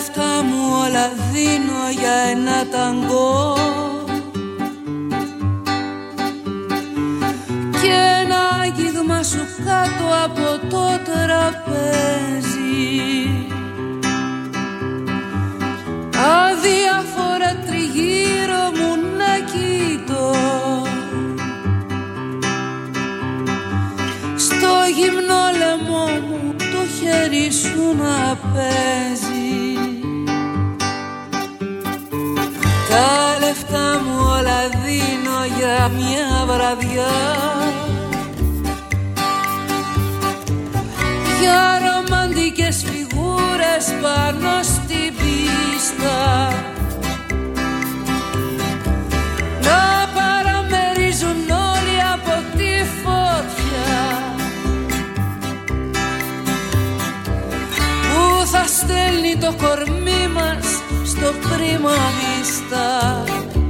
λεφτά μου όλα δίνω για ένα ταγκό και ένα άγγιγμα σου κάτω από το τραπέζι. Αδιάφορα τριγύρω μου να κοιτώ, στο γυμνό λαιμό μου το χέρι σου να παίζει. Τα λεφτά μου όλα δίνω για μια βραδιά, για ρομαντικές φιγούρες πάνω στην πίστα, να παραμερίζουν όλοι από τη φωτιά που θα στέλνει το κορμί μας στο πρίμα βίστα.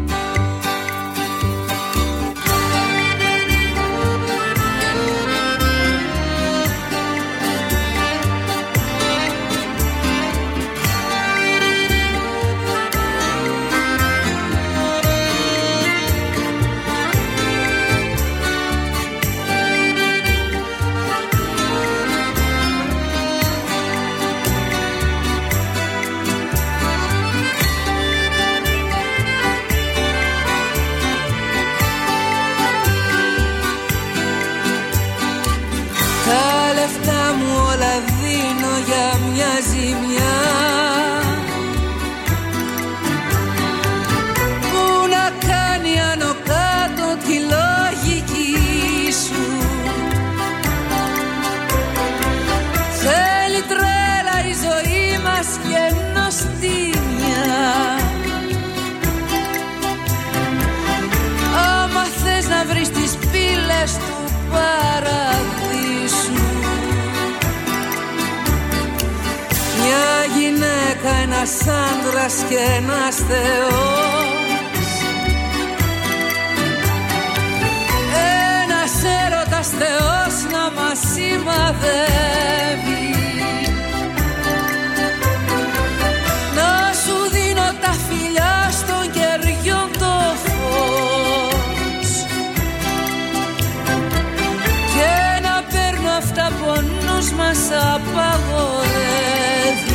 Για μια ζημιά που να κάνει άνω κάτω τη λογική σου. Θέλει τρέλα η ζωή μας και νοστιμιά. Άμα θες να βρεις τις πύλες του παραδείσου, μια γυναίκα, ένας άντρας και ένας θεός, ένας έρωτας θεός να μας σημαδεύει, να σου δίνω τα φιλιά στον κεριόν το φως και να παίρνω αυτά που ο νους μας απαγορεύει.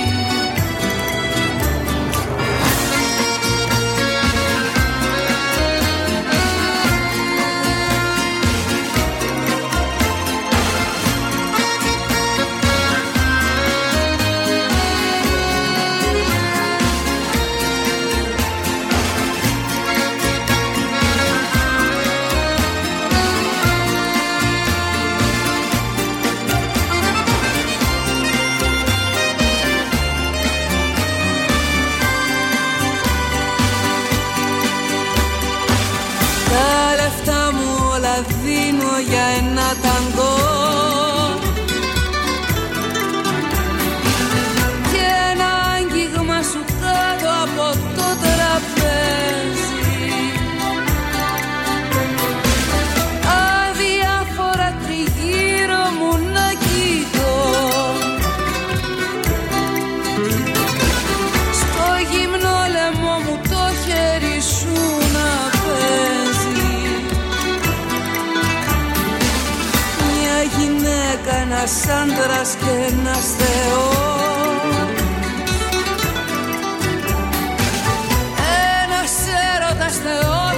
Δίνω για ένα ταγκό και ένα άγγιγμα σου κάτω από το τραπέζι. Αδιάφορα τριγύρω μου να κοιτώ, στο γυμνό λαιμό μου το χέρι σου να παίζει. Γυναίκα, ένας άντρας και ένας θεός, ένας έρωτας θεός.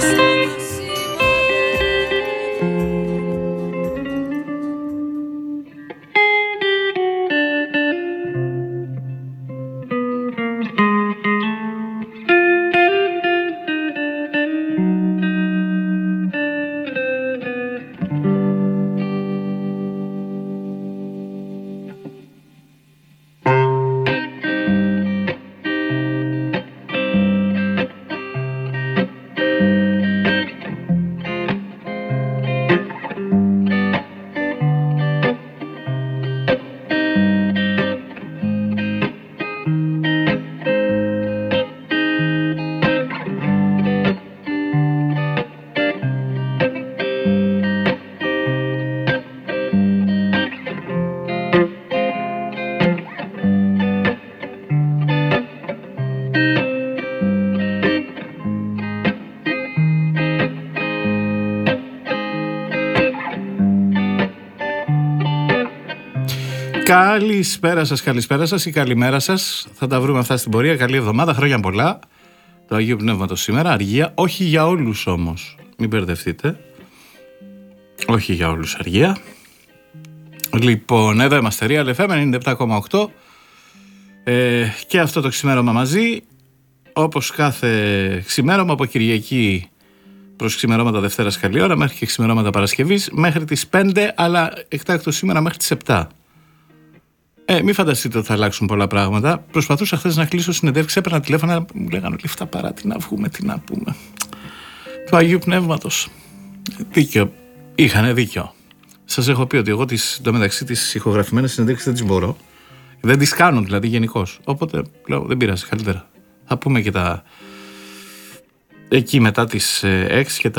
Καλησπέρα σας ή καλημέρα σας. Θα τα βρούμε αυτά στην πορεία. Καλή εβδομάδα, χρόνια πολλά. Το Αγίου Πνεύματος σήμερα, αργία. Όχι για όλους όμως, μην μπερδευτείτε. Όχι για όλους αργία. Λοιπόν, εδώ είμαστε, Real FM 97,8 και αυτό το ξημέρωμα μαζί, όπως κάθε ξημέρωμα από Κυριακή προς ξημερώματα Δευτέρας καλή ώρα μέχρι και ξημερώματα Παρασκευής μέχρι τις 5, αλλά εκτάκτως σήμερα μέχρι τις 7. Μην φανταστείτε ότι θα αλλάξουν πολλά πράγματα. Προσπαθούσα χθες να κλείσω συνεντεύξη, έπαιρνα τηλέφωνα, μου λέγανε λεφτά παρά, τι να βγούμε, τι να πούμε. Του Αγίου Πνεύματος. Δίκιο. Είχανε δίκιο. Σας έχω πει ότι εγώ μεταξύ τις ηχογραφημένες συνεντεύξεις δεν τις μπορώ. Δεν τις κάνω δηλαδή γενικώς. Οπότε λέω δεν πειράζει, καλύτερα. Θα πούμε και τα εκεί μετά τις 6 και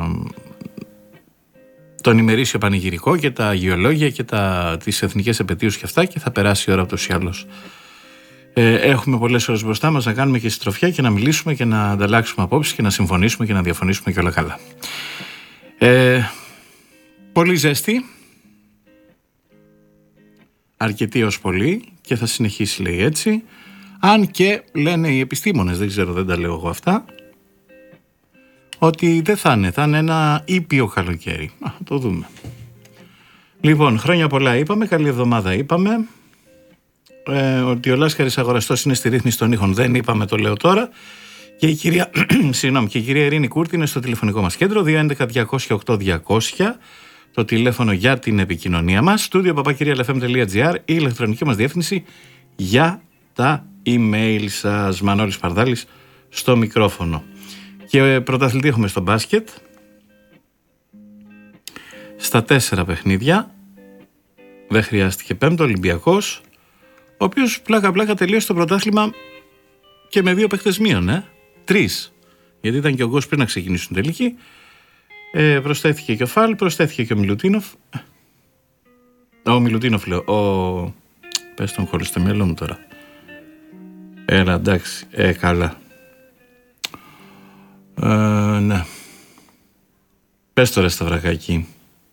τον ημερήσιο πανηγυρικό και τα αγιολόγια και τις εθνικές επετείους και αυτά, και θα περάσει η ώρα ούτως ή άλλως. Έχουμε πολλές ώρες μπροστά μας να κάνουμε και συντροφιά και να μιλήσουμε και να ανταλλάξουμε απόψεις και να συμφωνήσουμε και να διαφωνήσουμε και όλα καλά. Πολύ ζέστη, αρκετή ως πολύ, και θα συνεχίσει, λέει, έτσι. Αν και λένε οι επιστήμονες, δεν ξέρω, δεν τα λέω εγώ αυτά, ότι δεν θα είναι ένα ήπιο καλοκαίρι. Το δούμε. Λοιπόν, χρόνια πολλά είπαμε, καλή εβδομάδα είπαμε. Ότι ο Λάσκαρης αγοραστός είναι στη ρύθμιση των ήχων δεν είπαμε, το λέω τώρα. Και η κυρία, και η κυρία Ειρήνη Κούρτη είναι στο τηλεφωνικό μας κέντρο 211-208-200, το τηλέφωνο για την επικοινωνία μας, studio@realfm.gr, η ηλεκτρονική μας διεύθυνση για τα email σας. Μανώλης Παρδάλης στο μικρόφωνο. Και πρωταθλητή έχουμε στο μπάσκετ, στα 4 παιχνίδια, δεν χρειάστηκε πέμπτο, Ολυμπιακός, ο οποίος πλάκα τελείωσε το πρωτάθλημα και με 2 παίχτες μείον, 3, γιατί ήταν και ο Γκος πριν να ξεκινήσουν τελική. Προσθέθηκε και ο Φάλ, προσθέθηκε και ο Μιλουτίνοφ. Ο Μιλουτίνοφ λέω, πες τον χωρίς στο μυαλό μου τώρα. Έλα, εντάξει, καλά. Ναι. Πες τώρα στα βρακάκι.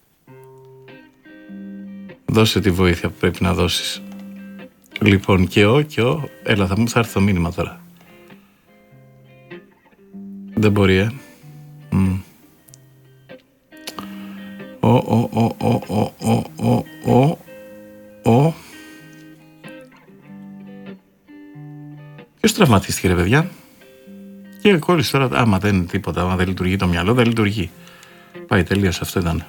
Δώσε τη βοήθεια που πρέπει να δώσεις. Λοιπόν, και ο. Έλα, θα έρθει το μήνυμα τώρα. Δεν μπορεί, Ποιος τραυματίστηκε, ρε παιδιά? Και κόλλησε τώρα, άμα δεν είναι τίποτα, άμα δεν λειτουργεί το μυαλό, δεν λειτουργεί. Πάει, τελείως, αυτό ήταν.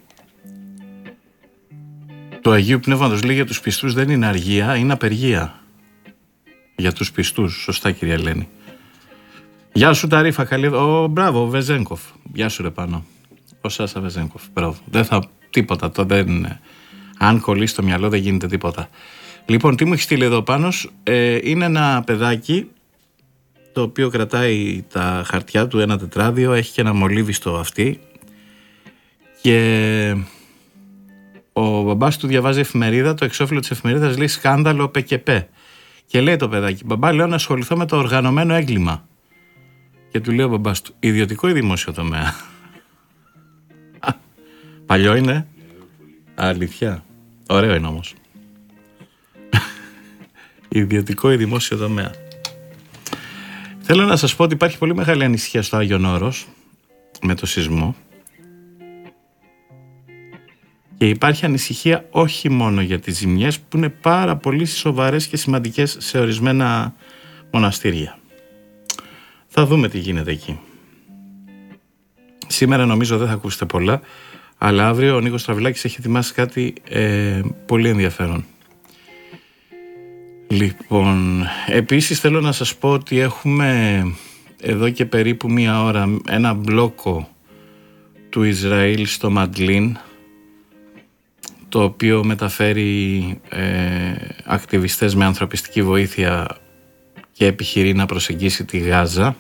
Το Αγίου Πνεύματος λέει για τους πιστούς δεν είναι αργία, είναι απεργία. Για τους πιστούς, σωστά κυρία Ελένη. Γεια σου Ταρίφα, καλή. Μπράβο, ο Βεζένκοφ. Γεια σου ρε πάνω. Ο Σάσα Βεζένκοφ, μπράβο. Δεν θα, τίποτα, το δεν είναι. Αν κολλήσει το μυαλό δεν γίνεται τίποτα. Λοιπόν, τι μου έχει στείλει εδώ πάνω, είναι ένα παιδάκι το οποίο κρατάει τα χαρτιά του, ένα τετράδιο, έχει και ένα μολύβι στο αυτί και ο μπαμπάς του διαβάζει εφημερίδα, το εξώφυλλο της εφημερίδας λέει σκάνδαλο ΠΚΠ και λέει το παιδάκι, μπαμπά, λέω να ασχοληθώ με το οργανωμένο έγκλημα, και του λέει ο μπαμπάς του, ιδιωτικό ή δημόσιο τομέα? Παλιό είναι, αλήθεια, ωραίο είναι όμως. Ιδιωτικό ή δημόσιο τομέα? Θέλω να σας πω ότι υπάρχει πολύ μεγάλη ανησυχία στο Άγιον Όρος με το σεισμό, και υπάρχει ανησυχία όχι μόνο για τις ζημιές που είναι πάρα πολύ σοβαρές και σημαντικές σε ορισμένα μοναστήρια. Θα δούμε τι γίνεται εκεί. Σήμερα νομίζω δεν θα ακούσετε πολλά, αλλά αύριο ο Νίκος Τραβιλάκης έχει ετοιμάσει κάτι πολύ ενδιαφέρον. Λοιπόν, επίσης θέλω να σας πω ότι έχουμε εδώ και περίπου 1 ώρα ένα μπλόκο του Ισραήλ στο Μαντλίν, το οποίο μεταφέρει ακτιβιστές με ανθρωπιστική βοήθεια και επιχειρεί να προσεγγίσει τη Γάζα.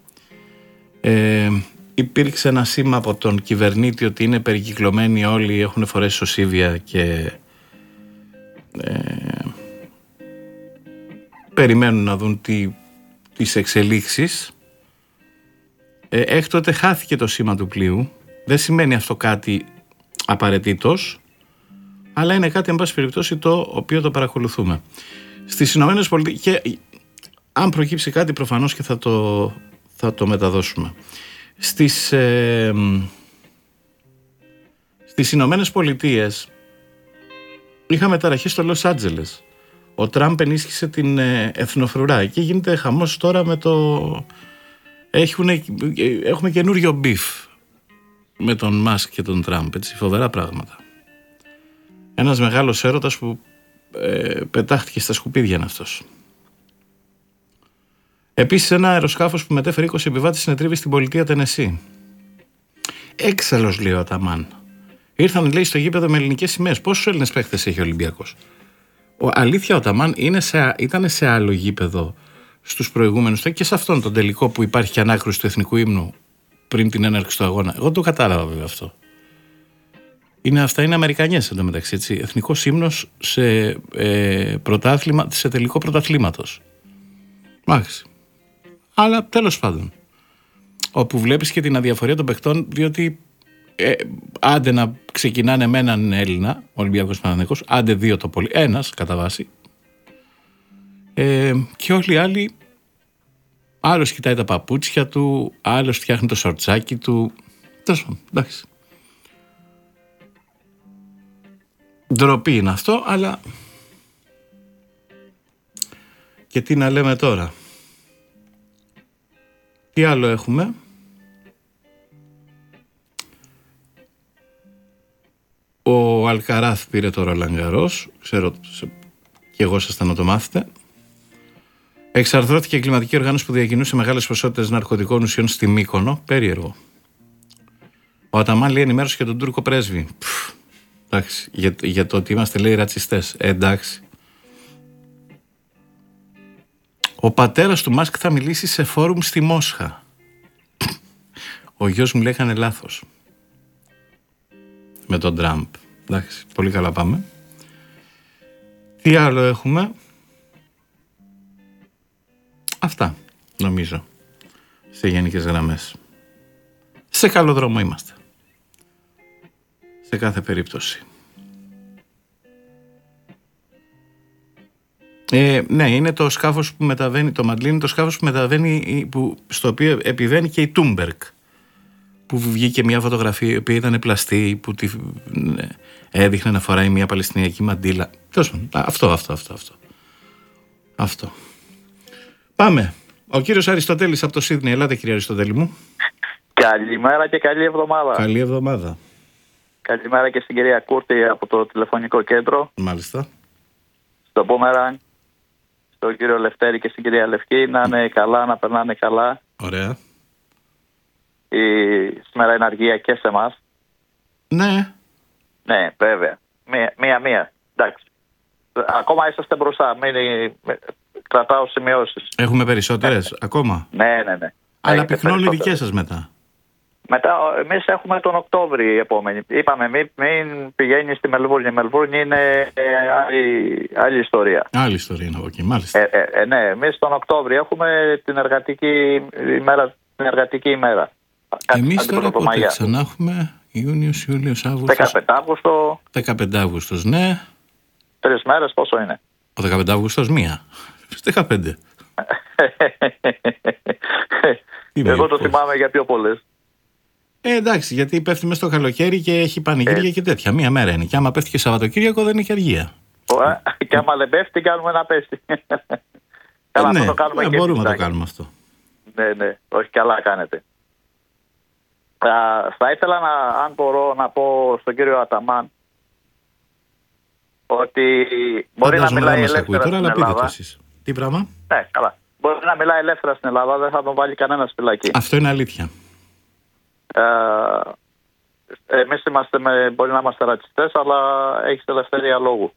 Υπήρξε ένα σήμα από τον κυβερνήτη ότι είναι περικυκλωμένοι όλοι, έχουν φορέσει σωσίβια και περιμένουν να δουν τις εξελίξεις. Έκτοτε χάθηκε το σήμα του πλοίου. Δεν σημαίνει αυτό κάτι απαραίτητος, αλλά είναι κάτι, εν πάση περιπτώσει, το οποίο το παρακολουθούμε. Στις Ηνωμένες Πολιτείες, και αν προκύψει κάτι προφανώς και θα το μεταδώσουμε. Στις Ηνωμένες Πολιτείες είχαμε ταραχή στο Λος Άντζελες. Ο Τραμπ ενίσχυσε την εθνοφρουρά. Εκεί γίνεται χαμός τώρα με το... Έχουμε καινούριο μπιφ με τον Μάσκ και τον Τραμπ, έτσι, φοβερά πράγματα. Ένας μεγάλος έρωτας που πετάχτηκε στα σκουπίδια είναι αυτός. Επίσης, ένα αεροσκάφος που μετέφερε 20 επιβάτες συνετρίβει στην πολιτεία Τενεσί. Έξαλλος, λέει ο Αταμάν. Ήρθαν, λέει, στο γήπεδο με ελληνικές σημαίες. Πόσους Έλληνες παίκτες έχει ο Ολυμπιακός? Αλήθεια, ο Αταμάν ήταν σε άλλο γήπεδο στους προηγούμενους και σε αυτόν τον τελικό που υπάρχει και ανάκρουση του εθνικού ύμνου πριν την έναρξη του αγώνα. Εγώ το κατάλαβα βέβαια αυτό. Αυτά είναι Αμερικανιές εντωμεταξύ, έτσι. Εθνικός ύμνος σε τελικό πρωταθλήματος. Μάλιστα. Αλλά τέλος πάντων, όπου βλέπεις και την αδιαφορία των παιχτών, διότι άντε να ξεκινάνε με έναν Έλληνα, Ολυμπιακός Παναθηναϊκός, άντε δύο το πολύ, ένας κατά βάση, και όλοι οι άλλοι, άλλος κοιτάει τα παπούτσια του, άλλος φτιάχνει το σορτσάκι του. Τέλος πάντων, εντάξει. Ντροπή είναι αυτό, αλλά και τι να λέμε τώρα. Τι άλλο έχουμε? Ο Αλκαράθ πήρε το Ρολάν Γκαρός, ξέρω και εγώ σας να το μάθετε. Εξαρθρώθηκε η εγκληματική οργάνωση που διακινούσε μεγάλες ποσότητες ναρκωτικών ουσιών στη Μύκονο. Περίεργο. Ο Αταμάν, λέει, ενημέρωσε και τον Τούρκο πρέσβη. Εντάξει, για το ότι είμαστε, λέει, ρατσιστές. Εντάξει. Ο πατέρας του Μάσκ θα μιλήσει σε φόρουμ στη Μόσχα. Ο γιος μου, λέει, έκανε λάθος με τον Τραμπ. Εντάξει, πολύ καλά πάμε. Τι άλλο έχουμε? Αυτά, νομίζω, σε γενικές γραμμές. Σε καλό δρόμο είμαστε, σε κάθε περίπτωση. Ναι, είναι το σκάφος που μεταβαίνει, το Μαντλίν είναι το σκάφος που μεταβαίνει, στο οποίο επιβαίνει και η Τούμπερκ, που βγήκε μια φωτογραφία η οποία ήταν πλαστή, που έδειχνε να φοράει μια παλαιστινιακή μαντίλα. Αυτό. Πάμε. Ο κύριος Αριστοτέλης από το Σίδνεϊ. Ελάτε, κύριε Αριστοτέλη μου. Καλημέρα και καλή εβδομάδα. Καλή εβδομάδα. Καλημέρα και στην κυρία Κούρτη από το τηλεφωνικό κέντρο. Μάλιστα. Στον Πόμεραν, στον κύριο Λευτέρη και στην κυρία Λευκή. Να είναι καλά, να περνάνε καλά. Ωραία. Σήμερα είναι αργία και σε εμάς. Ναι. Ναι, βέβαια. Μία. Εντάξει. Ακόμα είσαστε μπροστά. Κρατάω σημειώσεις. Έχουμε περισσότερες ακόμα. Ναι. Αλλά πυκνώνουν οι δικές σας μετά. Μετά, εμείς έχουμε τον Οκτώβρη επόμενη. Είπαμε, μην πηγαίνει στη Μελβούρνη. Η Μελβούρνη είναι άλλη ιστορία. Άλλη ιστορία είναι από εκεί, μάλιστα. Ναι, εμείς τον Οκτώβρη έχουμε την εργατική ημέρα. Εμείς τώρα πότε ξανά έχουμε? Ιούνιος, Ιούλιος, Αύγουστος. 15 Αύγουστο. 15 Αύγουστος, ναι. 3 μέρες πόσο είναι? Ο 15 Αύγουστος μία. 15. Εγώ το θυμάμαι για πιο πολλές. Εντάξει, γιατί πέφτει μες στο καλοκαίρι και έχει πανηγύρια και τέτοια. Μία μέρα είναι. Και άμα πέφτει και Σαββατοκύριακο δεν έχει αργία. Και άμα δεν πέφτει, κάνουμε να πέφτει. Ναι, μπορούμε να το κάνουμε αυτό. Ναι, όχι, καλά κάνετε. Θα ήθελα, αν μπορώ, να πω στον κύριο Αταμάν ότι μπορεί να μιλάει ελεύθερα στην Ελλάδα. Τι πράγμα? Ναι, καλά. Μπορεί να μιλάει ελεύθερα στην Ελλάδα, δεν θα τον βάλει κανένας φυλακή. Αυτό είναι αλήθεια. Εμείς μπορεί να είμαστε ρατσιστές, αλλά έχεις ελευθερία λόγου.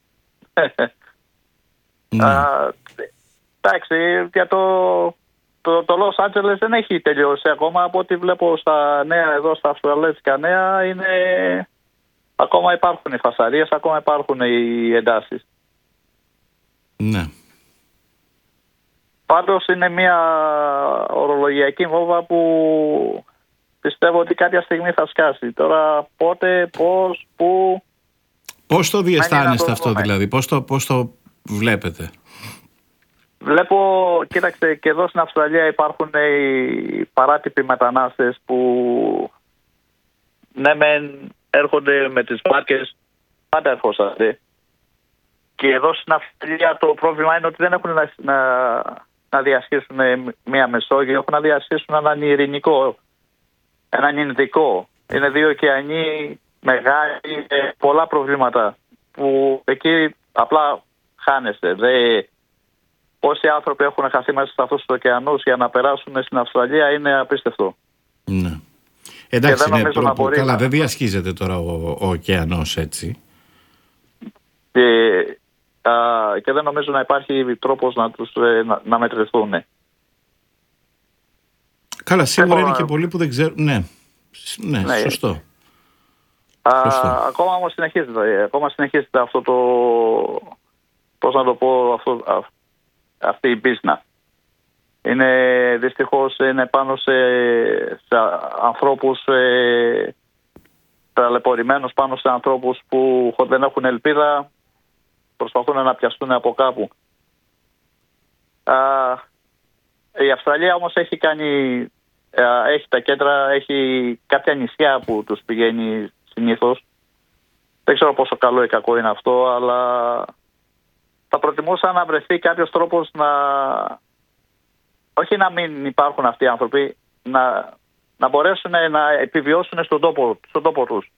Εντάξει, για το Λος Άντζελες δεν έχει τελειώσει ακόμα. Από ό,τι βλέπω στα νέα εδώ, στα αυστραλέζικα νέα, ακόμα υπάρχουν οι φασαρίες, ακόμα υπάρχουν οι εντάσεις. Ναι. Πάντως είναι μια ορολογιακή βόμβα που πιστεύω ότι κάποια στιγμή θα σκάσει. Τώρα πότε, πώς, πού... Πώς το διαισθάνεστε αυτό δηλαδή, πώς το βλέπετε? Βλέπω, κοίταξε, και εδώ στην Αυστραλία υπάρχουν οι παράτυποι μετανάστες που ναι μεν έρχονται με τις βάρκες, πάντα ερχόσαστε. Και εδώ στην Αυστραλία το πρόβλημα είναι ότι δεν έχουν να διασχίσουν μία Μεσόγειο, έχουν να διασχίσουν έναν ειρηνικό, έναν Ινδικό. Είναι δύο ωκεανοί μεγάλοι, πολλά προβλήματα που εκεί απλά χάνεστε. Πόσοι άνθρωποι έχουν χαθεί μέσα σε αυτούς τους ωκεανούς για να περάσουν στην Αυστραλία είναι απίστευτο. Ναι. Εντάξει, καλά, δεν διασχίζεται τώρα ο ωκεανός έτσι. Και δεν νομίζω να υπάρχει τρόπος να μετρηθούν. Καλά, σίγουρα είναι και πολλοί που δεν ξέρουν. Ναι, σωστό. Ακόμα όμως συνεχίζεται αυτό το, πώς να το πω, αυτή η πίσνα. Δυστυχώς είναι πάνω σε ανθρώπους ταλαιπωρημένους, πάνω σε ανθρώπους που δεν έχουν ελπίδα, προσπαθούν να πιαστούν από κάπου. Η Αυστραλία όμως έχει τα κέντρα, έχει κάποια νησιά που τους πηγαίνει συνήθως. Δεν ξέρω πόσο καλό ή κακό είναι αυτό, αλλά θα προτιμούσα να βρεθεί κάποιος τρόπος όχι να μην υπάρχουν αυτοί οι άνθρωποι, να μπορέσουν να επιβιώσουν στον τόπο τους.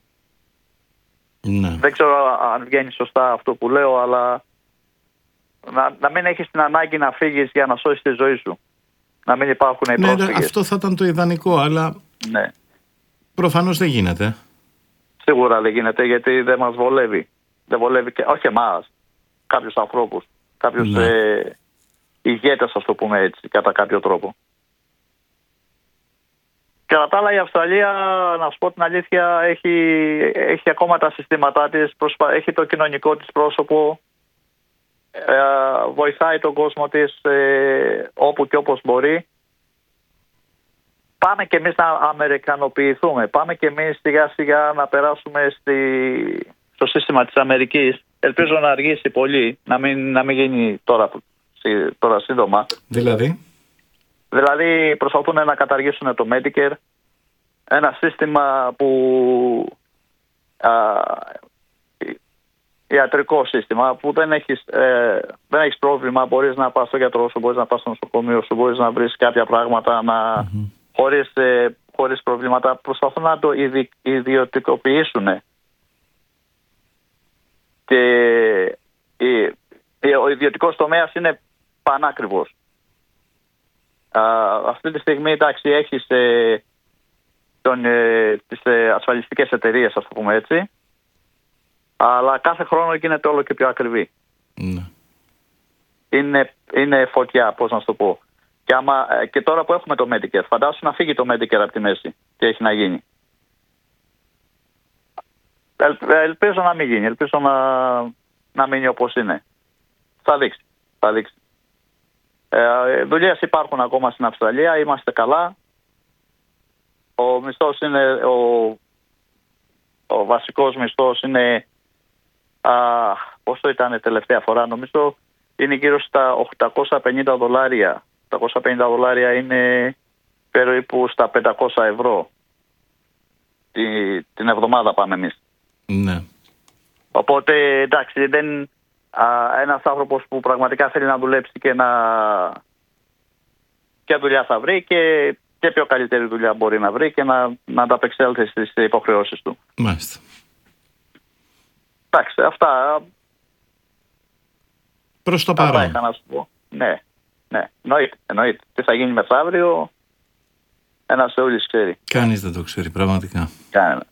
Ναι. Δεν ξέρω αν βγαίνει σωστά αυτό που λέω, αλλά να μην έχεις την ανάγκη να φύγεις για να σώσεις τη ζωή σου. Να μην υπάρχουν οι πρόσφυγες. Ναι, αυτό θα ήταν το ιδανικό, αλλά ναι, προφανώς δεν γίνεται. Σίγουρα δεν γίνεται, γιατί δεν μας βολεύει. Δεν βολεύει και όχι εμάς, κάποιους ανθρώπους, κάποιους ηγέτες, ας το πούμε έτσι, κατά κάποιο τρόπο. Και κατά τα άλλα η Αυστραλία, να σου πω την αλήθεια, έχει ακόμα τα συστήματά της, έχει το κοινωνικό της πρόσωπο, βοηθάει τον κόσμο της όπου και όπως μπορεί. Πάμε και εμείς να αμερικανοποιηθούμε, πάμε και εμείς σιγά σιγά να περάσουμε στο σύστημα της Αμερικής. Ελπίζω να αργήσει πολύ, να μην γίνει τώρα σύντομα. Δηλαδή προσπαθούν να καταργήσουν το Medicare, ένα σύστημα που ιατρικό σύστημα που δεν έχεις πρόβλημα, μπορείς να πας στο γιατρό σου, μπορείς να πας στο νοσοκομείο σου, μπορείς να βρεις κάποια πράγματα χωρίς προβλήματα. Προσπαθούν να το ιδιωτικοποιήσουν. Και ο ιδιωτικός τομέας είναι πανάκριβος. Αυτή τη στιγμή, εντάξει, έχεις τις ασφαλιστικές εταιρείες, ας το πούμε έτσι, αλλά κάθε χρόνο γίνεται όλο και πιο ακριβή. Ναι. Είναι φωτιά, πώς να σου το πω. Και τώρα που έχουμε το Medicare, φαντάσου να φύγει το Medicare από τη μέση. Τι έχει να γίνει? Ελπίζω να μην γίνει, ελπίζω να μείνει όπως είναι. Θα δείξει. Δουλειές υπάρχουν ακόμα στην Αυστραλία, είμαστε καλά. Ο μισθός είναι, ο βασικός μισθός είναι, πόσο ήταν τελευταία φορά, νομίζω είναι γύρω στα $850. $850 είναι περίπου στα 500 ευρώ. Την εβδομάδα πάμε εμείς. Ναι. Οπότε εντάξει, ένας άνθρωπος που πραγματικά θέλει να δουλέψει και δουλειά θα βρει και πιο καλύτερη δουλειά μπορεί να βρει και να ανταπεξέλθει στις υποχρεώσεις του. Μάλιστα. Εντάξει, αυτά. Προς το παρόν. Αυτά είχα να σου πω. Ναι. Εννοείται. Τι θα γίνει μεθαύριο, ένας Θεούλης ξέρει. Κανείς δεν το ξέρει, πραγματικά. Κανένα.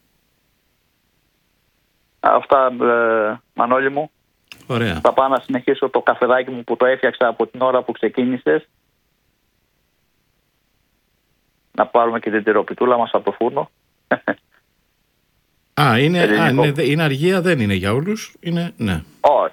Αυτά, Μανώλη μου. Ωραία. Θα πάω να συνεχίσω το καφεδάκι μου που το έφτιαξα από την ώρα που ξεκίνησες. Να πάρουμε και την τυροπιτούλα μας από το φούρνο. Είναι αργία, δεν είναι για όλους. Ναι. Όχι.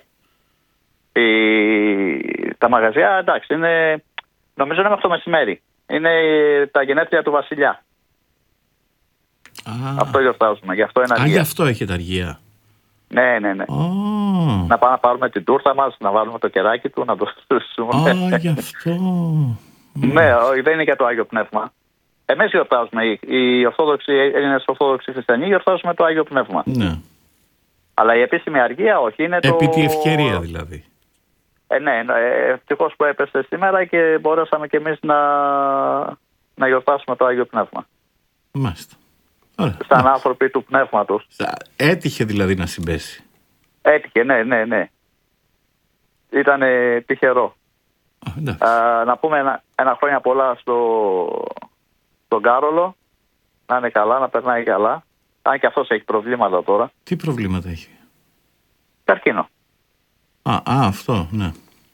Τα μαγαζιά, εντάξει, νομίζω είναι μέχρι το μεσημέρι. Είναι τα γενέθλια του Βασιλιά. Αυτό γιορτάζουμε, γι' αυτό είναι αργία. Γι' αυτό έχετε αργία. Ναι. Να πάμε να πάρουμε την τούρτα μας, να βάλουμε το κεράκι του, να το στήσουμε. Γι' αυτό. Ναι, δεν είναι για το Άγιο Πνεύμα. Εμείς γιορτάζουμε, οι Έλληνες Ορθόδοξοι Χριστιανοί γιορτάζουμε το Άγιο Πνεύμα. Ναι. Αλλά η επίσημη αργία όχι, είναι το... Επί τη ευκαιρία δηλαδή. Ναι, ευτυχώς που έπεσε σήμερα και μπορέσαμε κι εμείς να γιορτάσουμε το Άγιο Πνεύμα. Μάλιστα. Ωραία. Σαν άνθρωποι του πνεύματος. Έτυχε δηλαδή να συμπέσει. Έτυχε, ναι. Ήταν τυχερό. Να πούμε ένα χρόνια πολλά στον Κάρολο. Να είναι καλά, να περνάει καλά. Αν και αυτός έχει προβλήματα τώρα. Τι προβλήματα έχει? Καρκίνο. Αυτό, ναι.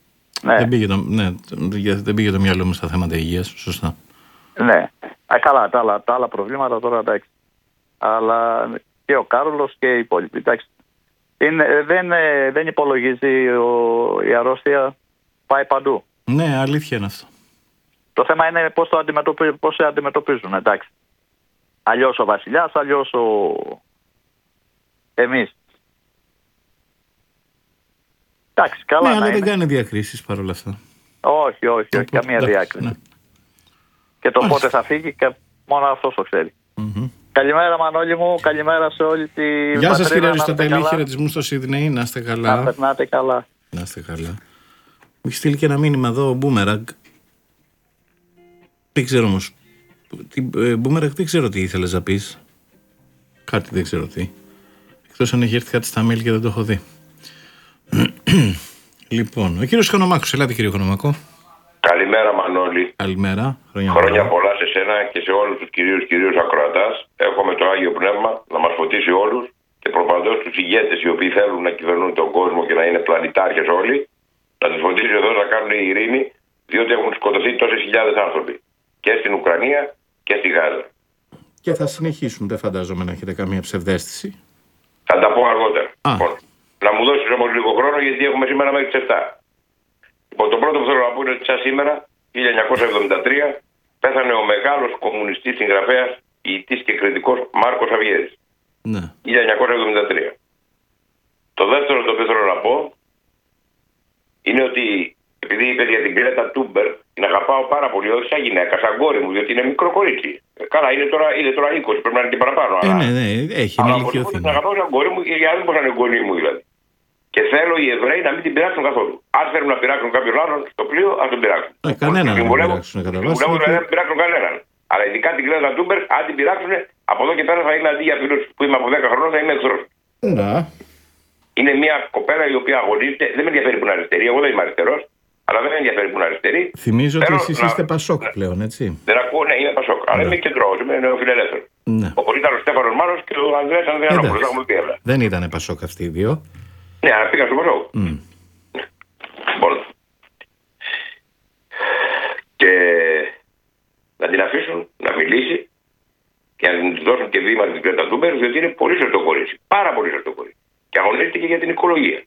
Δεν πήγε το μυαλό μου στα θέματα υγείας, σωστά. Ναι. Καλά, τα άλλα προβλήματα τώρα εντάξει. Αλλά και ο Κάρολος και οι υπόλοιποι. Εντάξει. Δεν υπολογίζει η αρρώστια, πάει παντού. Ναι, αλήθεια είναι αυτό. Το θέμα είναι πώς σε αντιμετωπίζουν, εντάξει. Αλλιώς ο βασιλιάς, αλλιώς εμείς. Εντάξει, καλά. Ναι, αλλά δεν κάνει διακρίσεις παρόλα αυτά. Όχι, καμία διάκριση. Ναι. Και το πότε θα φύγει και μόνο αυτός το ξέρει. Καλημέρα Μανώλη μου, καλημέρα σε όλη τη... Γεια σας κύριε Αριστοτέλη, χαιρετισμούς στο Σίδνεϊ, να είστε καλά. Να περνάτε καλά. Να είστε καλά. Μου έχει στείλει και ένα μήνυμα εδώ ο Μπούμεραγκ. Δεν ξέρω όμως. Μπούμεραγκ, δεν ξέρω τι ήθελες να πεις. Κάτι δεν ξέρω τι. Εκτός αν έχει έρθει κάτι στα mail και δεν το έχω δει. Λοιπόν, ο κύριος Χανομάκος, ελάτε κύριε Χανομάκο. Καλημέρα Μανώλη. Καλημέρα. Χρόνια πολλά σε σένα και σε όλους τους κυρίους ακροατάς. Εύχομαι το Άγιο Πνεύμα να μας φωτίσει όλους και προπαντός τους ηγέτες οι οποίοι θέλουν να κυβερνούν τον κόσμο και να είναι πλανητάρχες όλοι, να τους φωτίσει εδώ να κάνουν ειρήνη, διότι έχουν σκοτωθεί τόσες χιλιάδες άνθρωποι και στην Ουκρανία και στη Γάζα. Και θα συνεχίσουν, δεν φαντάζομαι να έχετε καμία ψευδαίσθηση. Θα τα πω αργότερα. Λοιπόν, να μου δώσεις όμως λίγο χρόνο γιατί έχουμε σήμερα μέχρι τις 7. Λοιπόν, το πρώτο που θέλω να πω είναι ότι σαν σήμερα, 1973, πέθανε ο μεγάλος κομμουνιστής συγγραφέας, ποιητής και κριτικός Μάρκος Αβιέρης. Ναι. 1973. Το δεύτερο το οποίο θέλω να πω είναι ότι επειδή είπε για την Γκρέτα Τούμπερ, την αγαπάω πάρα πολύ, όχι σαν γυναίκα, σαν κόρη μου, διότι είναι μικρό κορίτσι. Καλά, είναι τώρα 20, πρέπει να είναι και παραπάνω. Ναι, έχει ενηλικιωθεί. Την αγαπάω σαν κόρη μου και για να είναι γονή μου δηλαδή. Και θέλω οι Εβραίοι να μην την πειράξουν καθόλου. Αν θέλουν να πειράξουν κάποιον άλλον στο πλοίο, ας τον πειράξουν. Κανέναν δεν πειράξουν, κατά βάση. Δεν πειράξουν κανέναν. Αλλά ειδικά την Γκρέτα Τούμπερ, αν την πειράξουν, από εδώ και πέρα θα είναι αντί για φίλους που είμαι από 10 χρόνια, θα είμαι εχθρός. Ναι. Είναι μια κοπέλα η οποία αγωνίζεται, δεν με ενδιαφέρει που είναι αριστερή, εγώ δεν είμαι αριστερός, αλλά δεν με ενδιαφέρει που είναι αριστερή. Θυμίζω ότι εσείς είστε Πασόκ πλέον, έτσι. Δεν ακούω, ναι, είμαι Πασόκ. Αλλά είμαι κεντρός, είμαι νεοφιλελεύθερος. Όπως ήταν ο Στέφανος Μάνος και ο Ανδρέας Ανδριανόπουλος. Δεν ήταν Πασόκ αυτοί οι δύο. Ναι, αλλά πήγα στο Πασόκ. Λοιπόν. Και να την αφήσουν να μιλήσει και να την δώσουν και βήμα την Γκρέτα Τούμπερ, διότι είναι πολύ σωστό κορίτσι. Πάρα πολύ σωστό κορίτσι. Και αγωνίστηκε για την οικολογία.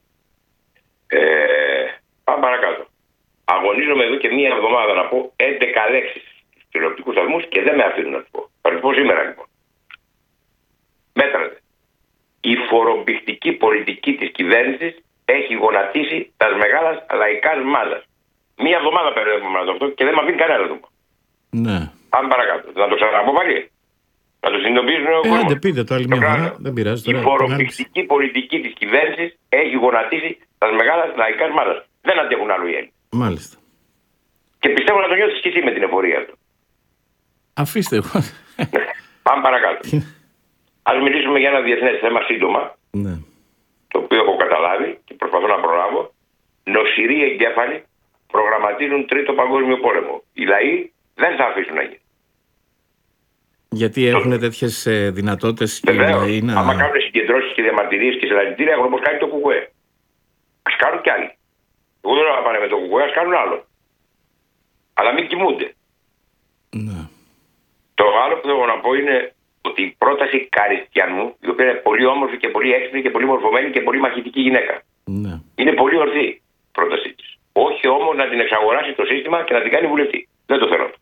Πάμε παρακάτω. Αγωνίζομαι εδώ και μία εβδομάδα να πω 11 λέξεις στους τηλεοπτικούς σταθμούς και δεν με αφήνουν να τους πω. Θα τους πω σήμερα λοιπόν. Μέτρατε. Η φορομπηχτική πολιτική της κυβέρνησης έχει γονατίσει τα μεγάλα λαϊκά μάζας. Μία εβδομάδα περιμένουμε να το αυτό και δεν με αφήνει κανένα να το πω. Ναι. Πάμε παρακάτω. Να το ξαναπώ πάλι. Να το συνειδητοποιήσουν ο κόσμος. Άντε πείτε το άλλη μια φορά. Δεν πειράζει. Η φορομπηχτική πολιτική της κυβέρνησης έχει γονατίσει τα μεγάλα λαϊκά μάζας. Δεν αντέχουν άλλο οι Έλληνες. Μάλιστα. Και πιστεύω να το νιώθεις και εσύ με την εφορία του. Αφήστε εγώ. Πάμε παρακάτω. Ας μιλήσουμε για ένα διεθνές θέμα σύντομα. Ναι. Το οποίο έχω καταλάβει και προσπαθώ να προλάβω. Νοσηροί εγκέφαλοι προγραμματίζουν τρίτο παγκόσμιο πόλεμο. Οι λαοί δεν θα αφήσουν να γίνει. Γιατί έχουν τέτοιες δυνατότητες οι λαοί να... Άμα κάνουν συγκεντρώσεις και διαμαρτυρίες και συλλαλητήρια έχουν όπως κάνει το ΚΚΕ. Ας κάνουν κι άλλοι. Εγώ δεν λέω να πάνε με το ΚΚΕ, ας κάνουν άλλο. Αλλά μην κοιμούνται. Ναι. Το άλλο που θέλω να πω είναι ότι η πρόταση Καριστιανού, η οποία είναι πολύ όμορφη και πολύ έξυπνη και πολύ μορφωμένη και πολύ μαχητική γυναίκα. Ναι. Είναι πολύ ορθή η πρότασή της. Όχι όμως να την εξαγοράσει το σύστημα και να την κάνει βουλευτή. Δεν το θέλω.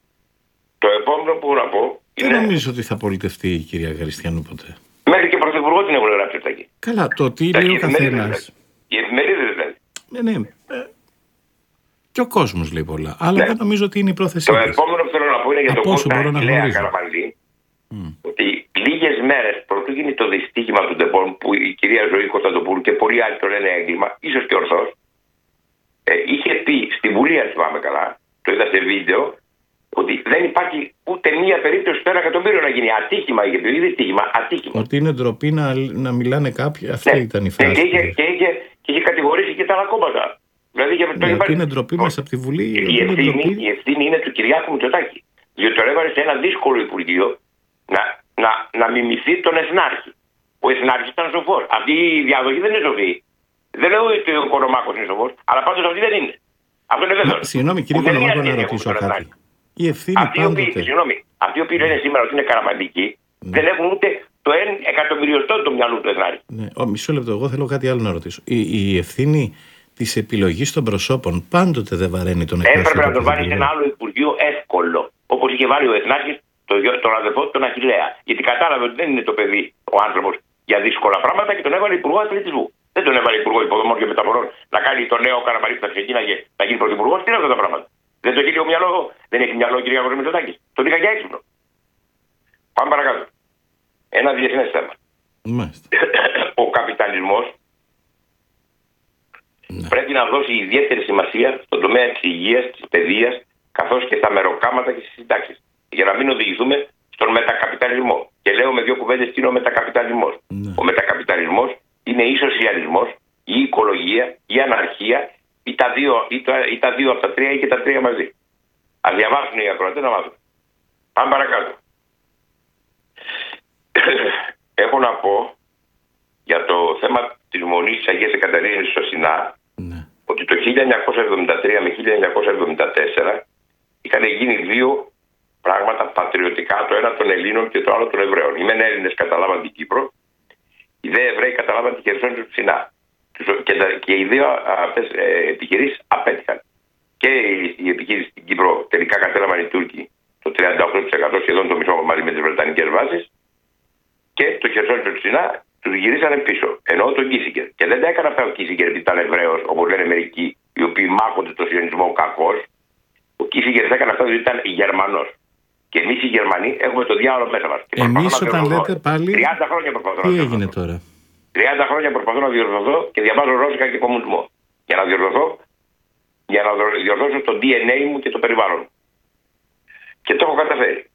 Το επόμενο που να πω είναι... Δεν νομίζω ότι θα πολιτευτεί η κυρία Καριστιανού ποτέ. Μέχρι και πρωθυπουργό υπουργό την έχουν γράψει αυτά εκεί. Καλά, το τι λέει ο καθένας. Οι εφημερίδες δηλαδή. Ναι. Και ο κόσμος λέει πολλά. Αλλά δεν νομίζω ότι είναι η πρόθεσή Το της. επόμενο που θέλω να πω είναι για τον Κώστα Αχιλλέα Καραμανλή. Ότι λίγες μέρες πρωτού γίνει το δυστύχημα του Ντεπών, που η κυρία Ζωή Κωνσταντοπούλου και πολλοί άλλοι το λένε έγκλημα, ίσως και ορθώς, είχε πει στη Βουλή, αν θυμάμαι καλά, το είδα σε βίντεο, ότι δεν υπάρχει ούτε μία περίπτωση στο 1 εκατομμύριο να γίνει ατύχημα, είχε πει, ή δυστύχημα, ατύχημα. Ότι είναι ντροπή να μιλάνε κάποιοι, αυτή ήταν η φράση. Και είχε κατηγορήσει και τα άλλα κόμματα. Δηλαδή, ότι είναι ντροπή μέσα από τη Βουλή. Η ευθύνη είναι του Κυριάκου Μητσοτάκη. Διότι τον έβαλε σε ένα δύσκολο Υπουργείο να μιμηθεί τον Εθνάρχη. Ο Εθνάρχης ήταν σοφός. Αυτή η διαδοχή δεν είναι σοφή. Δεν λέω ότι ο Κονομάκος είναι σοφός, αλλά πάντως αυτή δεν είναι. Αυτό είναι βέβαιο. Συγγνώμη, κύριε Κονομάκο, να ρωτήσω κάτι. Η ευθύνη πάντοτε. Αυτοί οι οποίοι λένε σήμερα ότι είναι καραμαντικοί, δεν έχουν ούτε το 1 εκατομμυριοστό του μυαλού του Εθνάρχη. Ναι, μισό λεπτό, εγώ θέλω κάτι άλλο να ρωτήσω. Η ευθύνη της επιλογής των προσώπων πάντοτε δεν βαραίνει τον Εθνάρχη. Έπρεπε να τον βάλει σε ένα άλλο Υπουργείο εύκολο. Όπως είχε βάλει ο Εθνάρχης τον αδερφό του τον Αχιλλέα. Γιατί κατάλαβε ότι δεν είναι το παιδί ο άνθρωπος για δύσκολα πράγματα και τον έβαλε Υπουργό Αθλητισμού. Δεν τον έβαλε Υπουργό Υποδομών και Μεταφορών να κάνει το νέο Καραμανλή που θα ξεκίναγε να γίνει πρωθυπουργός. Τι είναι αυτά τα πράγματα. Δεν το έχει λίγο μυαλό. Δεν έχει μυαλό ο κ. Μητσοτάκης. Τον είχα για έξυπνο. Πάμε παρακάτω. Ένα διεθνές θέμα. Ο καπιταλισμός πρέπει να δώσει ιδιαίτερη σημασία στον τομέα της υγείας, της παιδείας, καθώς και στα μεροκάματα και στις συντάξεις. Για να μην οδηγηθούμε στον μετακαπιταλισμό. Και λέω με δύο κουβέντες τι είναι ο μετακαπιταλισμός. Ο μετακαπιταλισμός είναι ή σοσιαλισμός, ή οικολογία, ή αναρχία, ή τα δύο από τα τρία ή και τα τρία μαζί. Ας διαβάσουν οι ακροατές να μάθουν. Πάμε παρακάτω. Έχω να πω για το θέμα της Μονής της Αγίας Εκατερίνης στο Σινά, ότι το 1973 με 1974 είχαν γίνει δύο πράγματα πατριωτικά, το ένα των Ελλήνων και το άλλο των Εβραίων. Οι μεν Έλληνες καταλάβαν την Κύπρο, οι δε Εβραίοι καταλάβαν τη Χερσόνησο του Σινά. Και οι δύο αυτές επιχειρήσεις απέτυχαν. Και η επιχείρηση στην Κύπρο τελικά κατέλαβαν οι Τούρκοι το 38%, σχεδόν το μισό μαζί με τις Βρετανικές βάσεις, και το Χερσόνησο του Σινά τους γυρίσανε πίσω. Εννοώ τον Κίσιγκερ. Και δεν τα έκανε αυτά ο Κίσιγκερ επειδή ήταν Εβραίος, όπως λένε μερικοί, οι οποίοι μάχονται το σιωνισμό κακός. Ο Κίσιγκερ τα έκανε αυτά γιατί ήταν Γερμανός. Και εμείς οι Γερμανοί έχουμε το διάολο μέσα μας. Εμείς όταν λέτε πάλι. 30 χρόνια προσπαθώ τι έγινε τώρα. 30 χρόνια προσπαθώ να διορθωθώ και διαβάζω ρώσικα και κομμουνισμό. Για να διορθώσω το DNA μου και το περιβάλλον. Και το έχω καταφέρει.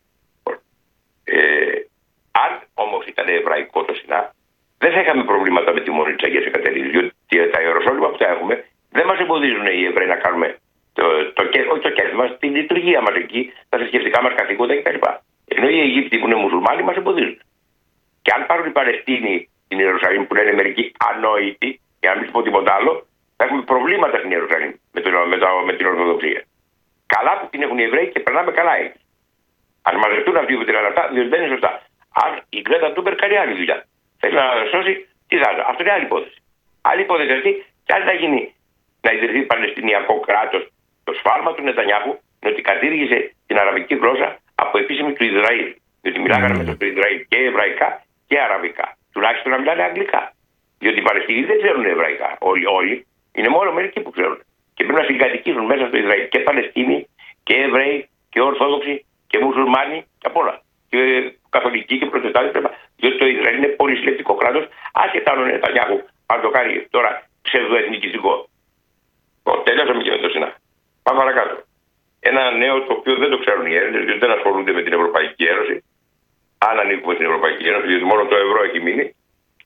Αν όμως ήταν εβραϊκό το Σινά, δεν θα είχαμε προβλήματα με τη Μονή της Αγίας Εκατερίνης. Διότι τα Ιεροσόλυμα που τα έχουμε δεν μας εμποδίζουν οι Εβραίοι να κάνουμε όχι το κέρδη μας, τη λειτουργία μας εκεί, τα θρησκευτικά μας καθήκοντα κτλ. Ενώ οι Αιγύπτιοι που είναι μουσουλμάνοι μας εμποδίζουν. Και αν πάρουν οι Παλαιστίνοι στην Ιερουσαλήμ που λένε μερικοί ανόητοι, για να μην σου πω τίποτα άλλο, θα έχουμε προβλήματα στην Ιερουσαλήμ με την Ορθοδοξία. Καλά που την έχουν οι Εβραίοι και περνάμε καλά έτσι. Αν μαζευτούν αυτοί που την αναρτά, διότι δεν είναι σωστά. Αν η Γκρέτα Τούνμπεργκ κάνει άλλη δουλειά. Θέλει να σώσει τη Γάζα. Αυτό είναι άλλη υπόθεση. Άλλη υπόθεση αυτή, και αν θα γίνει να ιδρυθεί Παλαιστινιακό κράτος. Το σφάλμα του Νετανιάχου είναι ότι κατήργησε την αραβική γλώσσα από επίσημη του Ισραήλ. Διότι μιλάγανε με το Ισραήλ και εβραϊκά και αραβικά. Τουλάχιστον να μιλάνε αγγλικά. Διότι οι Παλαιστινοί δεν ξέρουν εβραϊκά. Όλοι είναι μόνο μερικοί που ξέρουν. Και πρέπει να συγκατοικήσουν μέσα στο Ισραήλ και Παλαιστίνοι και Εβραίοι και Ορθόδοξοι και Μουσουλμάνοι και απ' όλα. Και Καθολικοί και Προτεστάντες. Διότι το Ισραήλ είναι πολυσυλλεκτικό κράτος, άσχετα αν ο Νετανιάχου αν το κάνει τώρα ψευδοεθνικιστικό. Τελειώσαμε και με το Σινά. Πάμε παρακάτω. Ένα νέο το οποίο δεν το ξέρουν οι Έλληνες, διότι δεν ασχολούνται με την Ευρωπαϊκή Ένωση. Αν ανήκουμε στην Ευρωπαϊκή Ένωση, διότι μόνο το ευρώ έχει μείνει.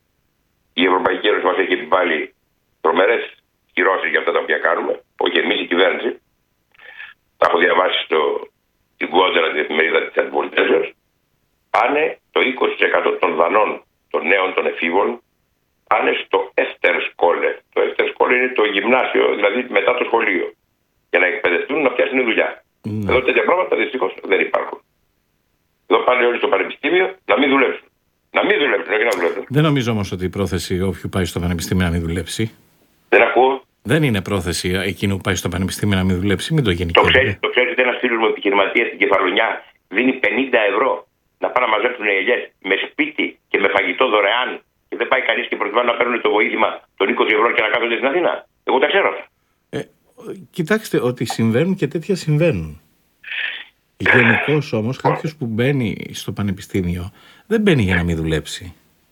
Η Ευρωπαϊκή Ένωση μας έχει επιβάλει τρομερές κυρώσεις για αυτά τα οποία κάνουμε, όχι εμείς, η κυβέρνηση. Τα έχω διαβάσει στην κουόντερα τη εφημερίδα της Αντιπολιτεύσεως. Πάνε το 20% των δανών των νέων των εφήβων πάνε στο Εφτερσκόλε. Το Εφτερσκόλε είναι το γυμνάσιο, δηλαδή μετά το σχολείο. Για να εκπαιδευτούν να πιάσουν δουλειά. Εδώ τέτοια πράγματα δυστυχώς δεν υπάρχουν. Εδώ πάνε όλοι στο πανεπιστήμιο να μην δουλέψουν. Να μην δουλέψουν, όχι να δουλέψουν. Δεν νομίζω όμως ότι η πρόθεση όποιου πάει στο πανεπιστήμιο να μην δουλέψει. Δεν ακούω. Δεν είναι πρόθεση εκείνου που πάει στο πανεπιστήμιο να μην δουλέψει, μην το γενικεύετε. Το ξέρετε, ένας φίλος μου επιχειρηματίας στην Κεφαλονιά δίνει 50 ευρώ να πάνε να μαζέψουν ελιές με σπίτι και με φαγητό δωρεάν και δεν πάει κανείς και προτιμά να παίρνουν το βοήθημα των 20 ευρώ και να κάθονται στην Αθήνα? Εγώ τα ξέρω αυτά. Κοιτάξτε, ότι συμβαίνουν και τέτοια συμβαίνουν. Γενικώς όμως κάποιος που μπαίνει στο πανεπιστήμιο δεν μπαίνει για να μην δουλέψει.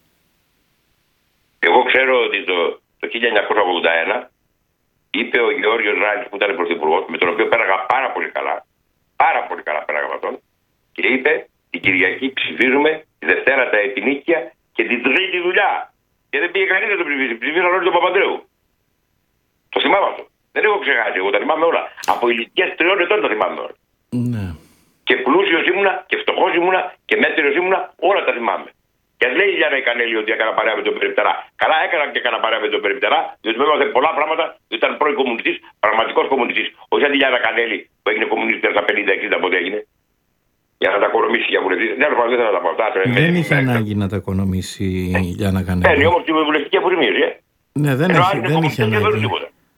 Εγώ ξέρω ότι το 1981 είπε ο Γεώργιος Ράλης που ήταν πρωθυπουργός, με τον οποίο πέραγα πάρα πολύ καλά πέραγα με αυτόν, και είπε την Κυριακή ψηφίζουμε, τη Δευτέρα τα επινίκια και την Τρίτη δουλειά. Και δεν πήγε κανείς να τον ψηφίσει. Ψηφίσαν όλοι τον Παπανδρέου. Το θυμάμαι αυτό. Δεν έχω ξεχάσει. Εγώ τα θυμάμαι όλα. Από ηλικίας 3 ετών τα θυμάμαι όλα. Ναι. Και πλούσιος ήμουνα και φτωχός ήμουνα και μέτριος ήμουνα, όλα τα θυμάμαι. Και λέει η Γιάννα Κανέλη ότι έκανα παρέα με τον Περιπτερά. Καλά έκανα και έκανα παρέα με τον Περιπτερά, διότι με έμαθε πολλά πράγματα, διότι ήταν πρώην κομμουνιστής, πραγματικός κομμουνιστής. Όχι σαν τη Γιάννα Κανέλη που έγινε κομμουνιστής στα 50-60 πότε έγινε. Για να τα οικονομήσει για βουλευτή. Δεν θέλω να τα πω αυτά. Δεν είχε ανάγκη να τα οικονομήσει η Γιάννα Κανέλη. Παίρνει όμως τη βουλευτική αποζημίωση. Ναι, δεν είχε ανάγκη.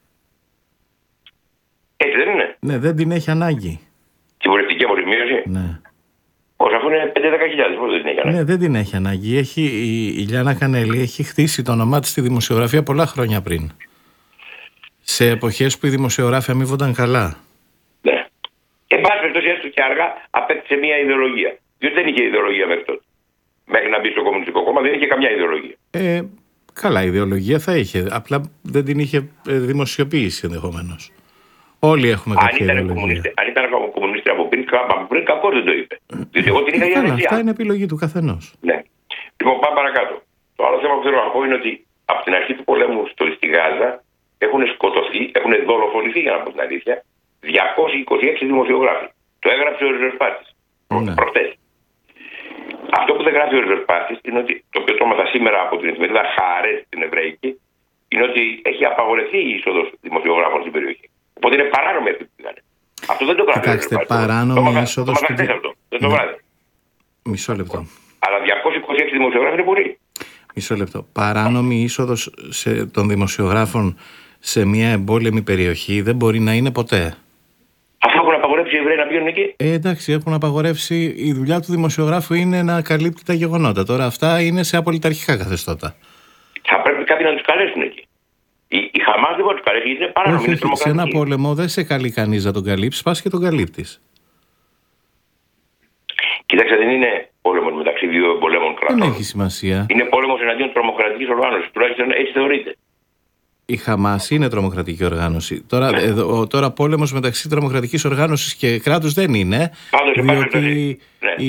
Έτσι δεν είναι? Ναι, δεν την έχει ανάγκη. Τη βουλευτική αποζημίωση. Ναι. Όχι, αφού είναι 5-10 πώς δεν την έχει ανάγκη? Ναι, δεν την έχει ανάγκη. Η Γιάννα Κανέλη έχει χτίσει το όνομά της στη δημοσιογραφία πολλά χρόνια πριν. Σε εποχές που οι δημοσιογράφοι αμείβονταν καλά. Ναι. Εν πάση περιπτώσει, έστω και αργά απέκτησε μια ιδεολογία. Διότι δεν είχε ιδεολογία μέχρι τότε. Μέχρι να μπει στο Κομμουνιστικό Κόμμα δεν είχε καμιά ιδεολογία. Καλά, ιδεολογία θα είχε. Απλά δεν την είχε δημοσιοποιήσει ενδεχομένως. Όλοι έχουμε κάποια ιδεολογία. Αν ήταν κομμουνιστή από πριν, κακό δεν το είπε. Διότι εγώ την είχα καλά, αυτά είναι επιλογή του καθενός. Ναι. Λοιπόν, πάμε παρακάτω. Το άλλο θέμα που θέλω να πω είναι ότι από την αρχή του πολέμου στη Γάζα έχουν σκοτωθεί, έχουν δολοφονηθεί, για να πω την αλήθεια, 226 δημοσιογράφοι. Το έγραψε ο Ριζοσπάστης. Ναι. Προχτές. Αυτό που δεν γράφει ο Ριζοσπάστης είναι ότι, το οποίο το έμαθα σήμερα από την εφημερίδα Χάρες την Εβραϊκή, είναι ότι έχει απαγορευτεί η είσοδος δημοσιογράφων στην περιοχή. Οπότε είναι παράνομη αυτή που πήγανε. Αυτό δεν το γράφει. Κοιτάξτε, παράνομη είσοδος. Δεν το βράδυ. Μισό λεπτό. Αλλά 226 δημοσιογράφοι είναι πολύ. Μισό λεπτό. Παράνομη είσοδος των δημοσιογράφων σε μια εμπόλεμη περιοχή δεν μπορεί να είναι ποτέ. Αφού έχουν απαγορεύσει οι Εβραίοι να πηγαίνουν εκεί. Εντάξει, έχουν απαγορεύσει. Η δουλειά του δημοσιογράφου είναι να καλύπτει τα γεγονότα. Τώρα αυτά είναι σε απολυταρχικά καθεστώτα. Θα πρέπει κάποιοι να τους καλέσουν εκεί. Η Χαμάς δεν μπορεί να τους καλέσει, είναι παράνομη. Όχι, σε ένα πόλεμο δεν σε καλεί κανείς να τον καλύψει, πας και τον καλύπτεις. Κοιτάξτε, δεν είναι πόλεμος μεταξύ δύο εμπολέμων κρατών. Δεν έχει σημασία. Είναι πόλεμος εναντίον τρομοκρατικής οργάνωσης. Τουλάχιστον έτσι θεωρείται. Η Χαμάς είναι τρομοκρατική οργάνωση. Τώρα πόλεμος μεταξύ τρομοκρατικής οργάνωσης και κράτους δεν είναι. Πάντως, διότι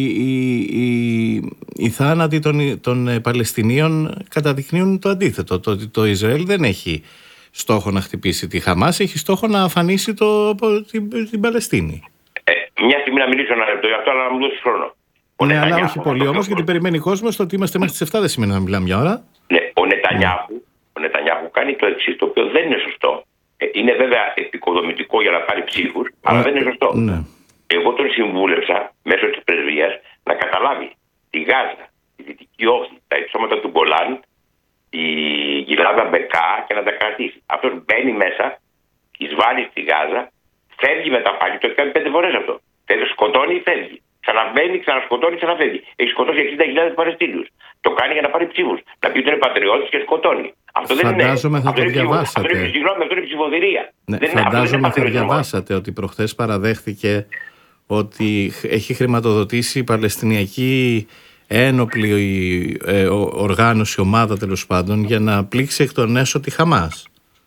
οι θάνατοι των Παλαιστινίων καταδεικνύουν το αντίθετο. Το ότι το Ισραήλ δεν έχει στόχο να χτυπήσει τη Χαμάς, έχει στόχο να αφανίσει την Παλαιστίνη. Μια στιγμή να μιλήσω ένα λεπτό για αυτό, αλλά να μου δώσει χρόνο. Ναι, αλλά όχι πολύ όμως, γιατί περιμένει κόσμος το ότι είμαστε μέχρι τις 7 δεν σημαίνει να μιλάμε μια ώρα. Ναι, ο Νετανιάχου κάνει το εξής, το οποίο δεν είναι σωστό. Είναι βέβαια επικοδομητικό για να πάρει ψήφους, αλλά δεν είναι σωστό. Ναι. Εγώ τον συμβούλευσα μέσω της πρεσβείας να καταλάβει τη Γάζα, τη Δυτική Όχθη, τα υψώματα του Γκολάν, η Γιλάδα Μπεκά και να τα κρατήσει. Αυτός μπαίνει μέσα, εισβάλλει στη Γάζα, φεύγει μετά πάλι, το έχει κάνει 5 φορές αυτό. Σκοτώνει, φεύγει. Ξαναμπαίνει, ξανασκοτώνει, ξαναφεύγει. Έχει σκοτώσει 60.000 Παλαιστίνιους. Το κάνει για να πάρει ψήφους. Να πει ότι είναι πατριώτης και σκοτώνει. Αυτό δεν είναι. Φαντάζομαι θα το διαβάσατε. Αυτό είναι ψηφοθυρία. Ναι, φαντάζομαι θα διαβάσατε ότι προχθές παραδέχθηκε ότι έχει χρηματοδοτήσει η Παλαιστινιακή ένοπλη οργάνωση, ομάδα τέλος πάντων, για να πλήξει εκ των έσω τη Χαμάς.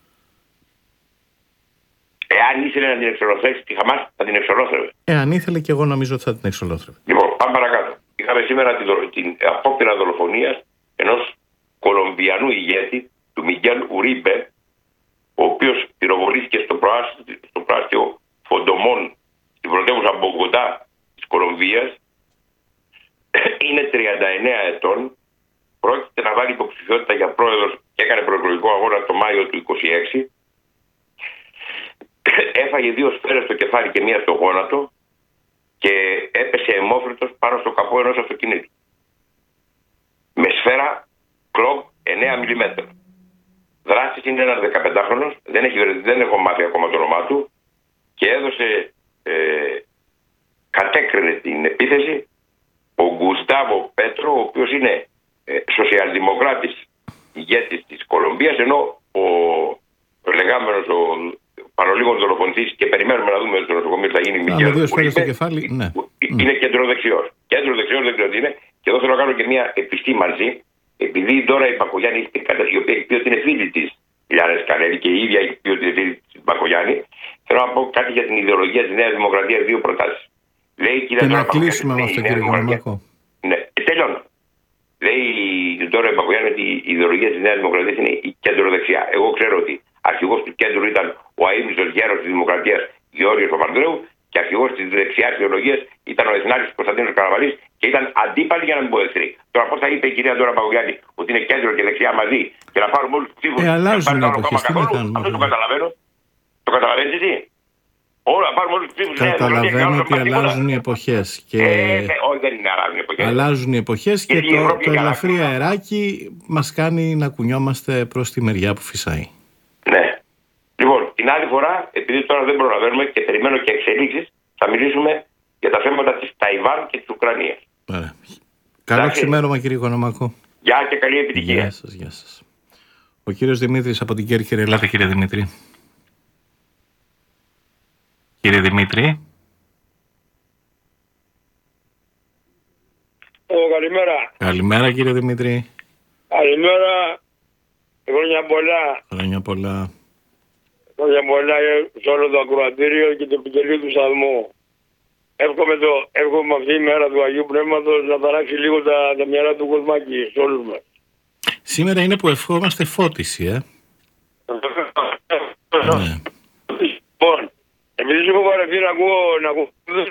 Εάν ήθελε να την εξολοθρεύσει τη Χαμάς, θα την εξολόθρευε. Εάν ήθελε, και εγώ νομίζω ότι θα την εξολόθρευε. Λοιπόν, πάμε παρακάτω. Είχαμε σήμερα την απόπειρα δολοφονίας ενός Κολομβιανού ηγέτη, του Μιγγέλ Ουρίμπε, ο οποίος πυροβολήθηκε στο προάστιο Φοντομόν, στην πρωτεύουσα Μπογκοτά της Κολομβίας. Είναι 39 ετών, πρόκειται να βάλει υποψηφιότητα για πρόεδρος και έκανε προεκλογικό αγώνα το Μάιο του 26. Έφαγε 2 σφαίρες στο κεφάλι και 1 στο γόνατο και έπεσε αιμόφρετος πάνω στο καπό ενός αυτοκινήτου. Με σφαίρα κλοκ 9 mm. Δράστης είναι ένας 15χρονος, δεν έχω μάθει ακόμα το όνομά του και κατέκρινε την επίθεση ο Γκουστάβο Πέτρο, ο οποίος είναι σοσιαλδημοκράτης ηγέτης της Κολομβίας, ενώ ο λεγάμενος ο παρολίγων δολοφονητής, και περιμένουμε να δούμε το νοσοκομείο θα γίνει με 2 σφαίρες στο κεφάλι, ναι. Είναι κεντροδεξιός. Κεντροδεξιός δεν ξέρω τι είναι. Και εδώ θέλω να κάνω και μια επιστήμανση, επειδή η Ντόρα η Μπακογιάννη, η οποία έχει πει ότι είναι φίλη της Λιάννης Κανέλη και η ίδια έχει πει ότι είναι φίλη της Μπακογιάννη, θέλω να πω κάτι για την ιδεολογία της Νέας Δημοκρατίας, 2 προτάσεις. Λέει, και να κλείσουμε με αυτό, κύριε Οικονομάκο. Ναι, τελειώνω. Λέει η Ντόρα Μπακογιάννη ότι η ιδεολογία της Νέας Δημοκρατίας είναι η κεντροδεξιά. Εγώ ξέρω ότι αρχηγός του κέντρου ήταν ο αείμνηστος γέρος της Δημοκρατίας Γεώργιος Παπανδρέου και αρχηγός της δεξιάς ιδεολογίας ήταν ο Εθνάρχης Κωνσταντίνος Καραμανλής και ήταν αντίπαλοι για να μην πω εχθροί. Τώρα πώς θα είπε η κυρία Ντόρα Μπακογιάννη ότι είναι κέντρο και δεξιά μαζί και να πάρουμε όλους τους ψήφους. Αλλάζουν οι εποχές. Αυτό το καταλαβαίνω. Το καταλαβαίνεις εσύ? Όλα, πάρουμε όλους τους ψήφους. Καταλαβαίνω ότι αλλάζουν οι εποχές. Όχι, δεν είναι αλλάζουν οι εποχές. Αλλάζουν οι εποχές και το ελαφρύ αεράκι μας κάνει να κουνιόμαστε προς τη μεριά που φυσάει. Ναι. Λοιπόν, την άλλη φορά, επειδή τώρα δεν προλαβαίνουμε και περιμένω και εξελίξεις, θα μιλήσουμε για τα θέματα της Ταϊβάν και της Ουκρανίας. Καλό ξημέρωμα, κύριε Οικονομάκο. Γεια και καλή επιτυχία. Γεια σας, γεια σας. Ο κύριος Δημήτρης από την Κέρκυρα. Ελάτε, κύριε Δημήτρη. Κύριε Δημήτρη. Καλημέρα. Καλημέρα, κύριε Δημήτρη. Καλημέρα. Χρόνια πολλά. Χρόνια πολλά. Χρόνια πολλά σε όλο το ακροατήριο και το επιτελείο του σταθμού. Εύχομαι αυτή η μέρα του Αγίου Πνεύματος να ταράξει λίγο τα μυαλά του Κοσμάκη σε όλους μας. Σήμερα είναι που ευχόμαστε φώτιση, Ναι. Λοιπόν, επειδή σου έχω βαρεθεί να ακούω δεν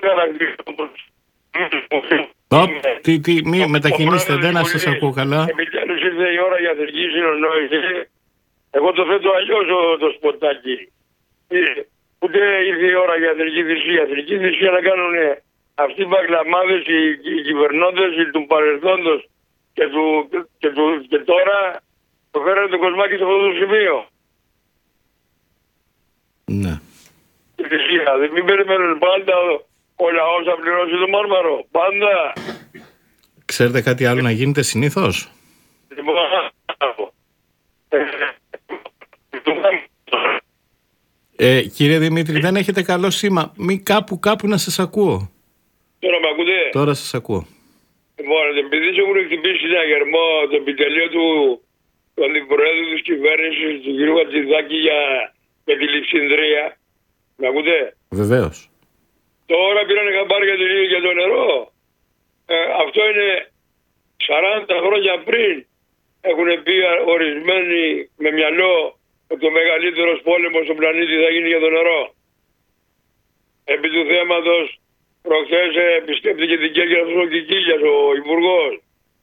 Μη μετακινήστε, δεν να σας ακούω καλά. Επιτέλους ήρθε η ώρα για θετική συνεννόηση. Εγώ το θέτω αλλιώς το σποτάκι. Ούτε ήρθε η ώρα για θετική θυσία. Θετική θυσία να κάνουν αυτοί οι μπαγκλαμάδες, οι κυβερνώντες του παρελθόντος και τώρα το φέρανε το Κοσμάκι σε αυτό το σημείο. Ναι. Η θυσία. Μην περιμένουν πάντα ο λαός να πληρώσει το μάρμαρο. Πάντα. Ξέρετε κάτι άλλο να γίνεται συνήθως? Κύριε Δημήτρη, δεν έχετε καλό σήμα. Μη κάπου να σας ακούω. Τώρα με ακούτε? Τώρα σας ακούω. Λοιπόν, επειδή σε έχουν χτυπήσει ένα γερμό το επιτελείο του αντιπροέδρου της κυβέρνησης του κ. Χατζηδάκη για τη Λειψινδρία. Με ακούτε? Βεβαίως. Τώρα πήρανε χαμπάρι για το νερό. Αυτό είναι 40 χρόνια πριν. Έχουν πει ορισμένοι με μυαλό ότι ο μεγαλύτερος πόλεμος στον πλανήτη θα γίνει για το νερό. Επί του θέματος προχθές επισκέπτηκε την Κέρκυρα ο Κικίλιας, ο υπουργός.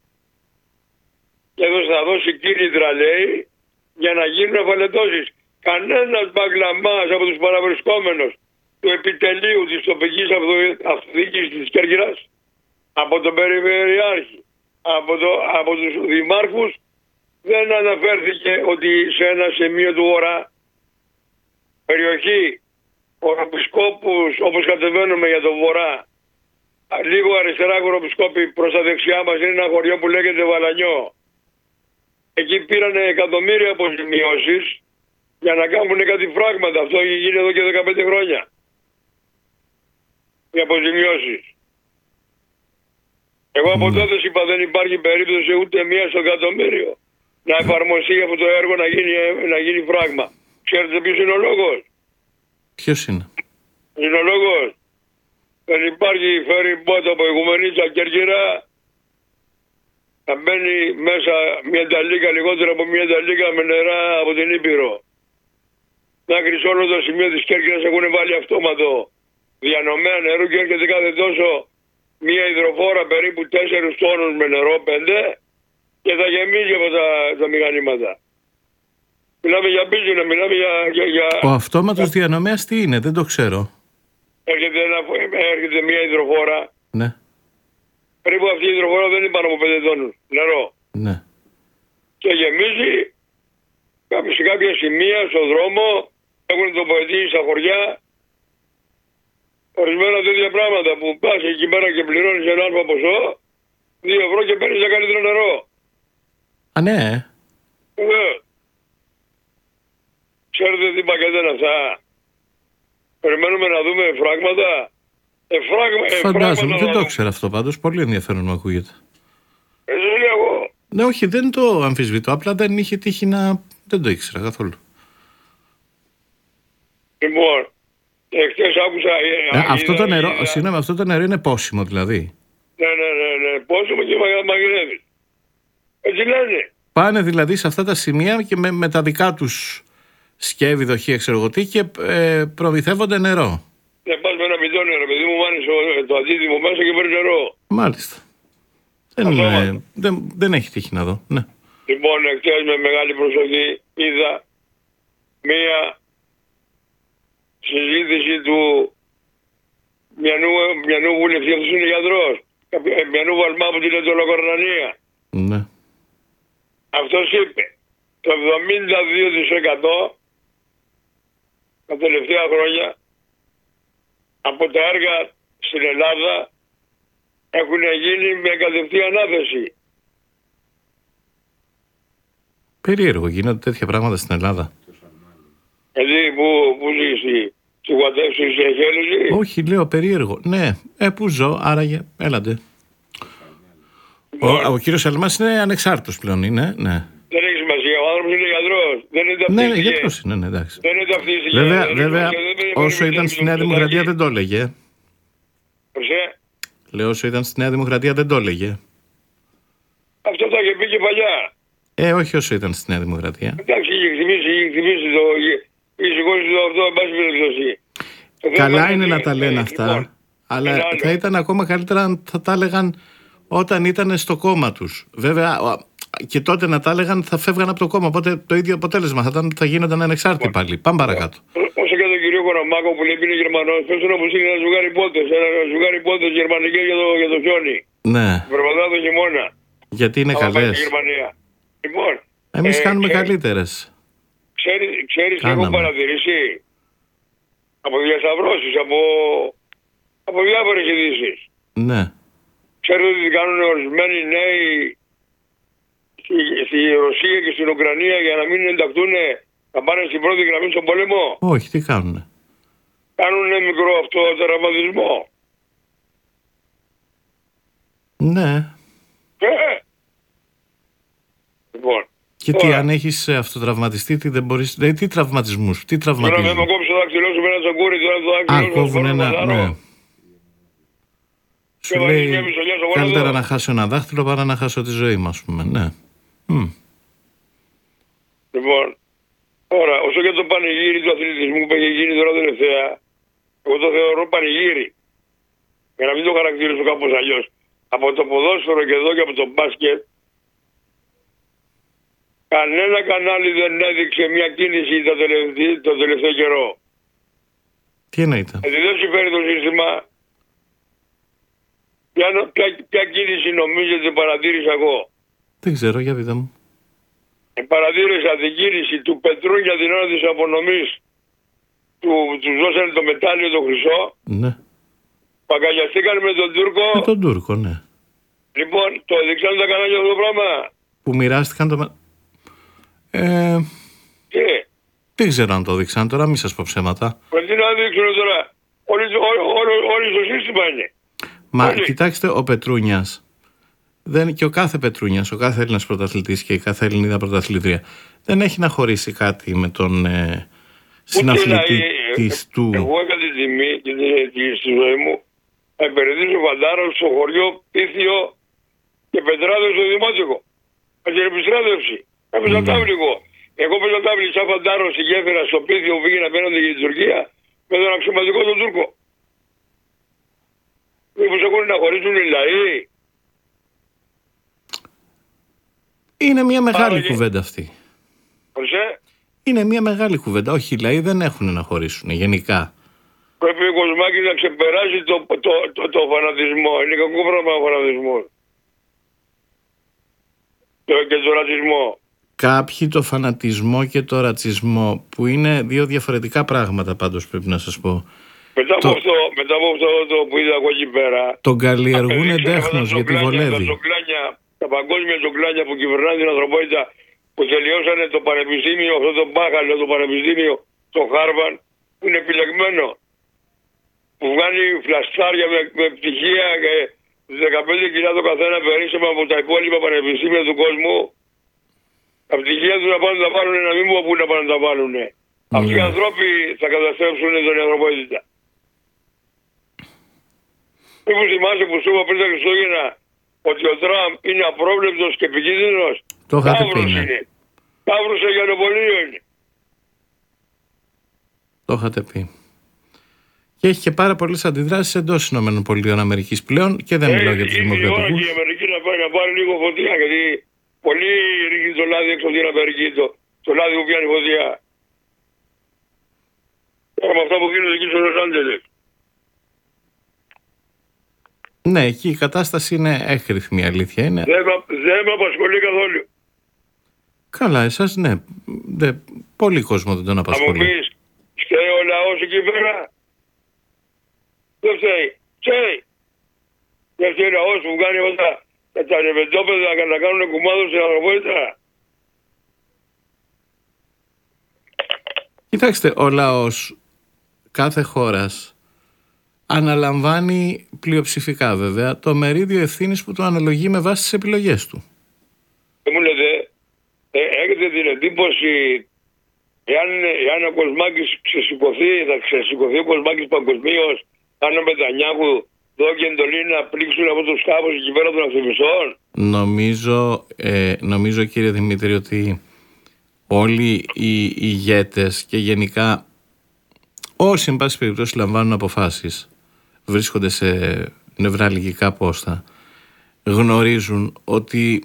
Και εδώ θα δώσει κίνητρα, λέει, για να γίνουν αφαλετώσεις. Κανένας μπαγκλαμάς από τους παραβρισκόμενους του επιτελείου της τοπικής αυτοδιοίκησης της Κέρκυρας, από τον Περιφερειάρχη, από τους δημάρχους, δεν αναφέρθηκε ότι σε ένα σημείο του Βορρά, περιοχή χοροπισκόπους, όπως κατεβαίνουμε για τον Βορρά, λίγο αριστερά χοροπισκόποι προς τα δεξιά μας είναι ένα χωριό που λέγεται Βαλανιό. Εκεί πήρανε εκατομμύρια αποζημιώσεις για να κάνουν κάτι φράγματα. Αυτό έχει γίνει εδώ και 15 χρόνια. Οι αποζημιώσεις. Εγώ από τότε είπα δεν υπάρχει περίπτωση ούτε μία στο εκατομμύριο να εφαρμοστεί αυτό το έργο να γίνει φράγμα. Ξέρετε ποιος είναι ο λόγος? Ποιος είναι? Είναι ο λόγος. Δεν υπάρχει φέρει μπότα από Οικουμενίτσα Κέρκυρα να μπαίνει μέσα μια ταλίκα, λιγότερο από μια ταλίκα με νερά από την Ήπειρο. Μέχρι σε όλο το σημείο της Κέρκυρας έχουν βάλει αυτόματο διανομέα νερού και έρχεται κάθε τόσο μια υδροφόρα περίπου 4 τόνους με νερό, 5, και θα γεμίζει από τα μηχανήματα. Μιλάμε για μπίζουνα, μιλάμε για... Ο αυτόματος διανομέας τι είναι, δεν το ξέρω. Έρχεται μια υδροφόρα. Ναι. Περίπου αυτή η υδροφόρα δεν είναι πάνω από 5 τόνους νερό. Ναι. Και γεμίζει σε κάποια σημεία στον δρόμο, έχουν τοποθετήσει στα χωριά ορισμένα τέτοια πράγματα που πας εκεί πέρα και πληρώνεις ένα άλλο ποσό €2 και παίρνεις για καλύτερο νερό. Α, ναι. Ξέρετε τι πακέτα είναι αυτά? Περιμένουμε να δούμε φράγματα. Φαντάζομαι, δεν το ξέρω αυτό πάντως. Πολύ ενδιαφέρον μου ακούγεται. Έτσι λέγω. Ναι, όχι, δεν το αμφισβητώ. Απλά δεν είχε τύχει να. Δεν το ήξερα καθόλου. Λοιπόν, εχθές άκουσα. Αυτό το νερό είναι πόσιμο δηλαδή. Ναι. Πόσιμο και μαγειρεύει. Έτσι λένε. Πάνε δηλαδή σε αυτά τα σημεία και με τα δικά τους σκεύη, δοχεία, ξέρω εγώ τι, και προμηθεύονται νερό. Ναι, πας με ένα μπιτόνι, ρε παιδί μου, βάνεις το αντίτιμο μέσα και παίρνει νερό. Μάλιστα. Δεν έχει τύχει να δω. Ναι. Λοιπόν, εχθές με μεγάλη προσοχή είδα μία συζήτηση του μιανού βουλευτή, αυτός είναι γιατρός, μιανού Βαλμά από την Ετωλοκορνανία. Ναι. Αυτός είπε το 72% τα τελευταία χρόνια από τα έργα στην Ελλάδα έχουν γίνει με κατευθείαν ανάθεση. Περίεργο, γίνονται τέτοια πράγματα στην Ελλάδα. Δηλαδή που ζεις στη Γουατεύση, στη Σεχέλη? Όχι, λέω περίεργο. Ναι, που ζω, άραγε, έλατε. Ο κύριος Αλμάς είναι ανεξάρτητος πλέον, είναι, ναι. Δεν έχει σημασία, ο άνθρωπος είναι γιατρός. Δεν είναι ταυτιστική. Ναι, γιατρός είναι, ναι, εντάξει. Δεν είναι ταυτιστική. Βέβαια, όσο ήταν στη Νέα Δημοκρατία δεν το έλεγε. Λέω, όσο ήταν στη Νέα Δημοκρατία δεν το έλεγε. Αυτό θα είχε πει και παλιά. Όχι όσο ήταν στη Νέα Δημοκρατία. Εντάξει, είχε εκτιμήσει το. Είχε σηκώσει το αυτό, εν πάση περιπτώσει. Καλά είναι να τα λένε αυτά, αλλά θα ήταν ακόμα καλύτερα αν θα τα έλεγαν όταν ήταν στο κόμμα τους. Βέβαια, και τότε να τα έλεγαν θα φεύγαν από το κόμμα. Οπότε το ίδιο αποτέλεσμα θα γίνονταν ανεξάρτητοι πάλι. Πάμε παρακάτω. Όσο και τον κύριο Κοραμάκο που λέει είναι Γερμανός, πες του να μου στείλει ένα ζουγάρι πότες. Ένα ζουγάρι πότες γερμανικές για το χιόνι. Ναι. Περπατά το χειμώνα. Γιατί είναι καλές. Λοιπόν, εμείς κάνουμε καλύτερες. Ξέρεις τι έχω παρατηρήσει από διασταυρώσεις, από διάφορες ειδήσεις. Ναι. Ξέρετε τι κάνουν ορισμένοι νέοι στη Ρωσία και στην Ουκρανία για να μην ενταχθούν να πάνε στην πρώτη γραμμή στον πόλεμο? Όχι, τι κάνουνε? Κάνουνε μικρό αυτό τερματισμό. Ναι. Λοιπόν. Και τι, αν έχεις αυτοτραυματιστεί, τι δεν μπορείς. Τι τραυματισμούς, τι τραυματισμούς? Τώρα με κόψει το δάχτυλό σου με ένα τσακούρι, τώρα το δάχτυλό σου. Κόβουν ένα. Ναι. Σου λέει καλύτερα να χάσω ένα δάχτυλο παρά να χάσω τη ζωή μου, ας πούμε. Ναι. Λοιπόν, τώρα, όσο για το πανηγύρι του αθλητισμού που έχει γίνει τώρα τελευταία, εγώ το θεωρώ πανηγύρι. Για να μην το χαρακτηρίσω κάπως αλλιώς. Από το ποδόσφαιρο και εδώ και από το μπάσκετ, κανένα κανάλι δεν έδειξε μια κίνηση το τελευταίο καιρό. Τι εννοείται? Γιατί δεν συμφέρει το σύστημα. Ποια κίνηση νομίζετε παρατήρησα εγώ? Δεν ξέρω, για πείτε μου. Παρατήρησα την κίνηση του Πετρούνια την ώρα της απονομής. Τους δώσανε το μετάλλιο το χρυσό. Ναι. Παγκαλιαστήκαν με τον Τούρκο. Με τον Τούρκο, ναι. Λοιπόν, το έδειξαν τα κανάλια αυτό το πράγμα. Που μοιράστηκαν το. Δεν ξέρω αν το δείξαν τώρα, μη σας πω ψέματα. Τι να δείξουν τώρα? Όλοι στο σύστημα είναι. Μα κοιτάξτε, ο Πετρούνιας και ο κάθε Πετρούνιας, ο κάθε Έλληνας πρωταθλητής και η κάθε Ελληνίδα πρωταθλήτρια δεν έχει να χωρίσει κάτι με τον συναθλητή της του. Εγώ είχα την τιμή και στη ζωή μου να υπηρετήσω φαντάρο στο χωριό Πίθιο και Πετράδο στο Δημότικο. Με την επιστράτευση. Έπαιζα τάβλικο. Εγώ παίζα τάβλη σαν φαντάρο στη γέφυρα στο Πίθιο που πήγαινε απέναντι για την Τουρκία με τον αξιωματικό τον Τούρκο. Μήπως έχουν να χωρίσουν οι λαοί? Είναι μια μεγάλη κουβέντα αυτή. Είναι μια μεγάλη κουβέντα. Όχι, οι λαοί δεν έχουν να χωρίσουν γενικά. Πρέπει ο Κοσμάκης να ξεπεράσει το φανατισμό. Είναι κακό πράγμα ο φανατισμός. Και το ρατσισμό. Κάποιοι το φανατισμό και το ρατσισμό, που είναι δύο διαφορετικά πράγματα πάντως πρέπει να σας πω. Μετά από αυτό το που είδα εγώ εκεί πέρα. Τον καλλιεργούν εντέχνος γιατί βολεύει. Τα παγκόσμια τζογκλάνια που κυβερνάνε την ανθρωπότητα, που τελειώσανε το πανεπιστήμιο, αυτό το μπάχαλο, το πανεπιστήμιο, το Χάρβαρντ, που είναι επιλεγμένο. Που βγάλει φλαστάρια με πτυχία και 15 κιλά το καθένα περίσσεμα από τα υπόλοιπα πανεπιστήμια του κόσμου. Τα πτυχία του να πάνε να τα βάλουν, να μην πω πού να πάνε να τα βάλουν. Αυτοί οι άνθρωποι θα καταστρέψουν την ανθρωπότητα. Μήπως θυμάσαι που σου είπα πριν τα Χριστούγεννα ότι ο Τραμπ είναι απρόβλεπτος και επικίνδυνος? Το είχατε πει, ναι. Είναι. Ταύρος σε γεροπολείο είναι. Το είχατε πει. Και έχει και πάρα πολλές αντιδράσεις εντός ΗΠΑ πλέον και δεν μιλάω για τους δημοκρατικούς. Είναι η Αμερική να πάρει λίγο φωτιά, γιατί πολύ ρίχνει το λάδι έξω από την Αμερική, το λάδι που πιάνει φωτιά. Τώρα με αυτά που γίνονται εκεί στο Λος Άντζελες. Ναι, εκεί η κατάσταση είναι έκρηθμη, αλήθεια είναι. Δεν με απασχολεί καθόλου. Καλά, εσάς ναι. Πολύ κόσμο δεν τον απασχολεί. Θα μου πεις, φταίει ο λαός εκεί πέρα? Δεν φταίει. Φταίει. Δεν φταίει ο λαός που κάνει όλα τα ρεβεντόπεδα να κάνουν κουμάδο στην ανθρωπότητα. Κοιτάξτε, ο λαός κάθε χώρας αναλαμβάνει πλειοψηφικά βέβαια το μερίδιο ευθύνης που του αναλογεί με βάση τις επιλογές του. Μου λέτε, έχετε την εντύπωση εάν ο Κοσμάκης ξεσηκωθεί, θα ξεσηκωθεί ο Κοσμάκης παγκοσμίως, αν ο Μετανιάχου δώσει εντολή να πλήξουν από τους σκάφους εκεί πέρα των ακτιβιστών? Νομίζω κύριε Δημήτρη ότι όλοι οι ηγέτες και γενικά όσοι εν πάση περιπτώσει λαμβάνουν αποφάσεις, βρίσκονται σε νευραλγικά πόστα, γνωρίζουν ότι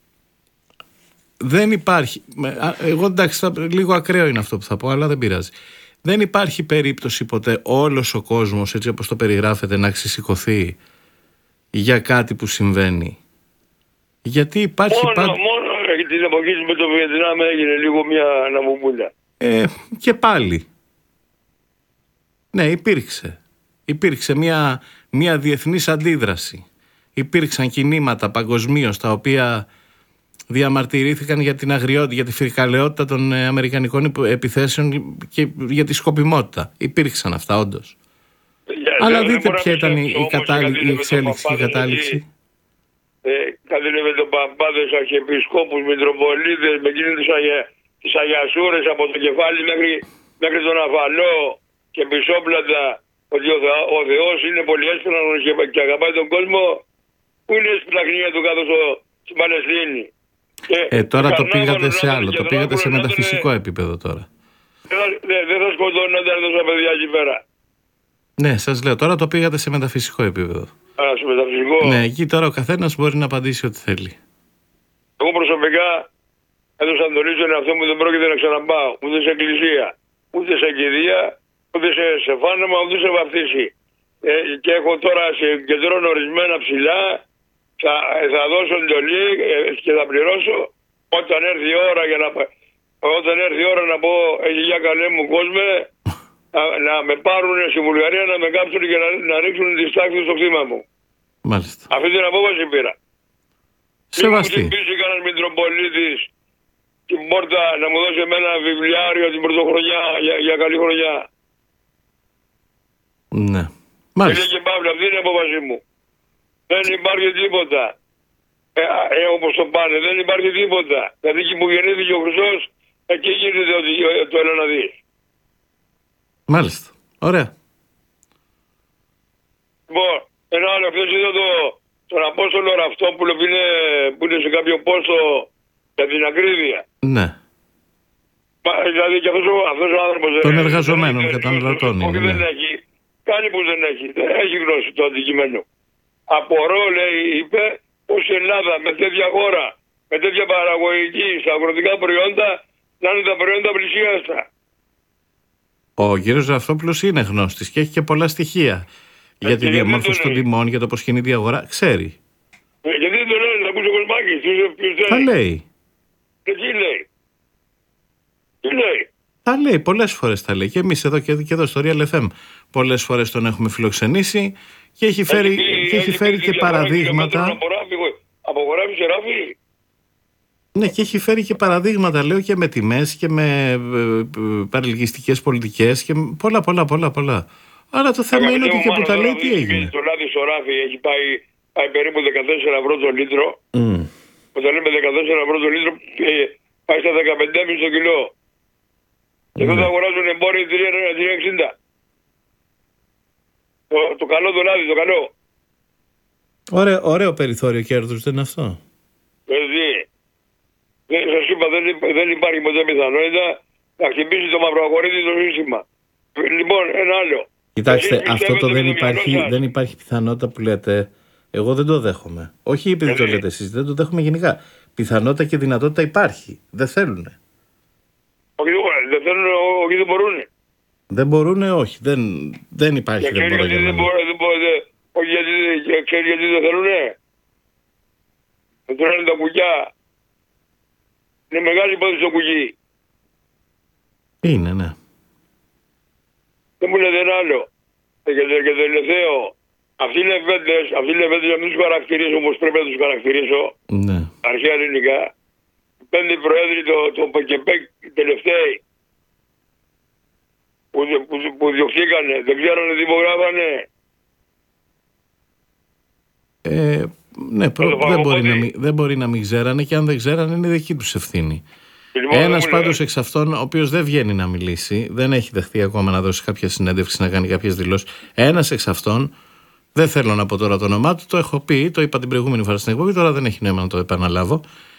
δεν υπάρχει, εγώ εντάξει λίγο ακραίο είναι αυτό που θα πω, αλλά δεν πειράζει, δεν υπάρχει περίπτωση ποτέ όλος ο κόσμος έτσι όπως το περιγράφεται να ξεσηκωθεί για κάτι που συμβαίνει, γιατί υπάρχει μόνο την εποχή με το Βιετνάμ έγινε λίγο μια αναμουμούλα. Και πάλι ναι, υπήρξε μια διεθνής αντίδραση. Υπήρξαν κινήματα παγκοσμίως τα οποία διαμαρτυρήθηκαν για την αγριότητα, για τη φρικαλαιότητα των αμερικανικών επιθέσεων και για τη σκοπιμότητα. Υπήρξαν αυτά όντως. Αλλά δείτε ποια ήταν η εξέλιξη και η κατάληξη. Κατήλευε τον παπάδες, αρχιεπισκόπους, μητροπολίτες, με εκείνες τις αγιασούρες από το κεφάλι μέχρι τον αφαλό και πισόπλατα, ότι ο Θεός είναι πολυέσπρανος και αγαπάει τον κόσμο. Πού είναι η σπλαχνία του κάτω στην Παλαιστίνη? Τώρα το πήγατε σε άλλο, το πήγατε σε μεταφυσικό επίπεδο τώρα. Δεν θα σκοτώνονταν τόσα παιδιά εκεί πέρα. Ναι, σας λέω, τώρα το πήγατε σε μεταφυσικό επίπεδο. Σε μεταφυσικό. Ναι, εκεί τώρα ο καθένας μπορεί να απαντήσει ό,τι θέλει. Εγώ προσωπικά έδωσα τον τον εαυτό μου, δεν πρόκειται να ξαναπάω ούτε σε εκκλησία, ούτε σε κηδεία, ούτε σε φάνεμα, ούτε σε βαφτίση. Και έχω τώρα συγκεντρώνω ορισμένα ψηλά, θα δώσω εντολή και θα πληρώσω όταν έρθει η ώρα να πω για καλέ μου κόσμε, να με πάρουν στη Βουλγαρία, να με κάψουν και να ρίξουν τις τάξεις στο κτήμα μου. Μάλιστα. Αυτή την απόφαση πήρα. Σεβαστή. Μην μου χτυπήσει κανένας Μητροπολίτης την πόρτα να μου δώσει εμένα βιβλιάριο την πρωτοχρονιά για καλή χρονιά. Ναι. Μάλιστα. Είναι και παύλα, αυτή είναι η απόφαση μου. Δεν υπάρχει τίποτα. Όπως το πάνε, δεν υπάρχει τίποτα. Δηλαδή εκεί που γεννήθηκε ο Χριστός, εκεί γίνεται το έλα να δεις. Μάλιστα. Ωραία. Λοιπόν, ένα άλλο, αυτός είδα τον Απόστολο Ραφτόπουλο που είναι σε κάποιο πόστο για την ακρίβεια. Ναι. Δηλαδή και αυτός ο άνθρωπος... Των εργαζομένων καταναλωτών είναι. Δεν έχει. Κάνει που δεν έχει. Δεν έχει γνώση το αντικείμενο. Απορώ, λέει, είπε, πως η Ελλάδα με τέτοια χώρα, με τέτοια παραγωγική στα αγροτικά προϊόντα, να είναι τα προϊόντα πλησιάστα. Ο κύριος Ραφτόπουλος είναι γνώστης και έχει και πολλά στοιχεία για τη διαμόρφωση των τιμών, για το πώς κινείται η αγορά. Ξέρει. Γιατί δεν το λένε, θα ακούσει ο Κοσμάκης. Θα λέει. Τι λέει. Τι λέει. Θα λέει, πολλές φορές θα λέει. Και εμείς εδώ και εδώ στο Real FM πολλές φορές τον έχουμε φιλοξενήσει και έχει φέρει και παραδείγματα. Απογορεύει σε ράφι. Ναι, και έχει φέρει και παραδείγματα, λέω, και με τιμές και με παρελκυστικές πολιτικές και πολλά. Άρα το θέμα είναι ότι και που τα λέει τι έγινε. Το λάδι στο ράφι έχει πάει περίπου 14 ευρώ το λίτρο. Όταν λέμε 14 ευρώ το λίτρο, πάει στα 15,5 το κιλό. Και εδώ θα αγοράζουν εμπόροι 3,60. Το καλό το λάδι, το καλό. Ωραίο περιθώριο κέρδους, δεν είναι αυτό? Σας είπα, δεν υπάρχει ποτέ πιθανότητα να χτυπήσει το μαυροαγορίδι το σύστημα. Λοιπόν, ένα άλλο. Κοιτάξτε, αυτό το δεν υπάρχει πιθανότητα που λέτε. Εγώ δεν το δέχομαι. Όχι επειδή το λέτε εσείς, δεν το δέχομαι γενικά. Πιθανότητα και δυνατότητα υπάρχει. Δεν θέλουνε. Όχι, δεν θέλουν, όχι, δεν μπορούν. Δεν μπορούνε, όχι. Δεν υπάρχει. Δεν μπορώ. Όχι, γιατί δεν θέλουνε. Δεν τρώνε τα κουκιά. Είναι μεγάλη υπόθεση το κουκί. Είναι, ναι. Δεν μου λέτε ένα άλλο. Και τελευταίο. Αυτοί οι λεβέντες, να μην τους χαρακτηρίσω όπως πρέπει να τους χαρακτηρίσω. Ναι. Αρχαία ελληνικά. 5 προέδροι το ΠΚΠ τελευταίοι. Που διωχθήκανε. Δεν ξέρανε τι υπογράφανε. Ναι, δεν μπορεί να μην ξέρανε, και αν δεν ξέρανε είναι δική τους ευθύνη. Ένας πάντως εξ αυτών, ο οποίος δεν βγαίνει να μιλήσει, δεν έχει δεχτεί ακόμα να δώσει κάποια συνέντευξη, να κάνει κάποιες δηλώσεις. Ένας εξ αυτών, δεν θέλω να πω τώρα το όνομά του, το έχω πει, το είπα την προηγούμενη φορά στην εκπομπή, τώρα δεν έχει νόημα να το επαναλάβω.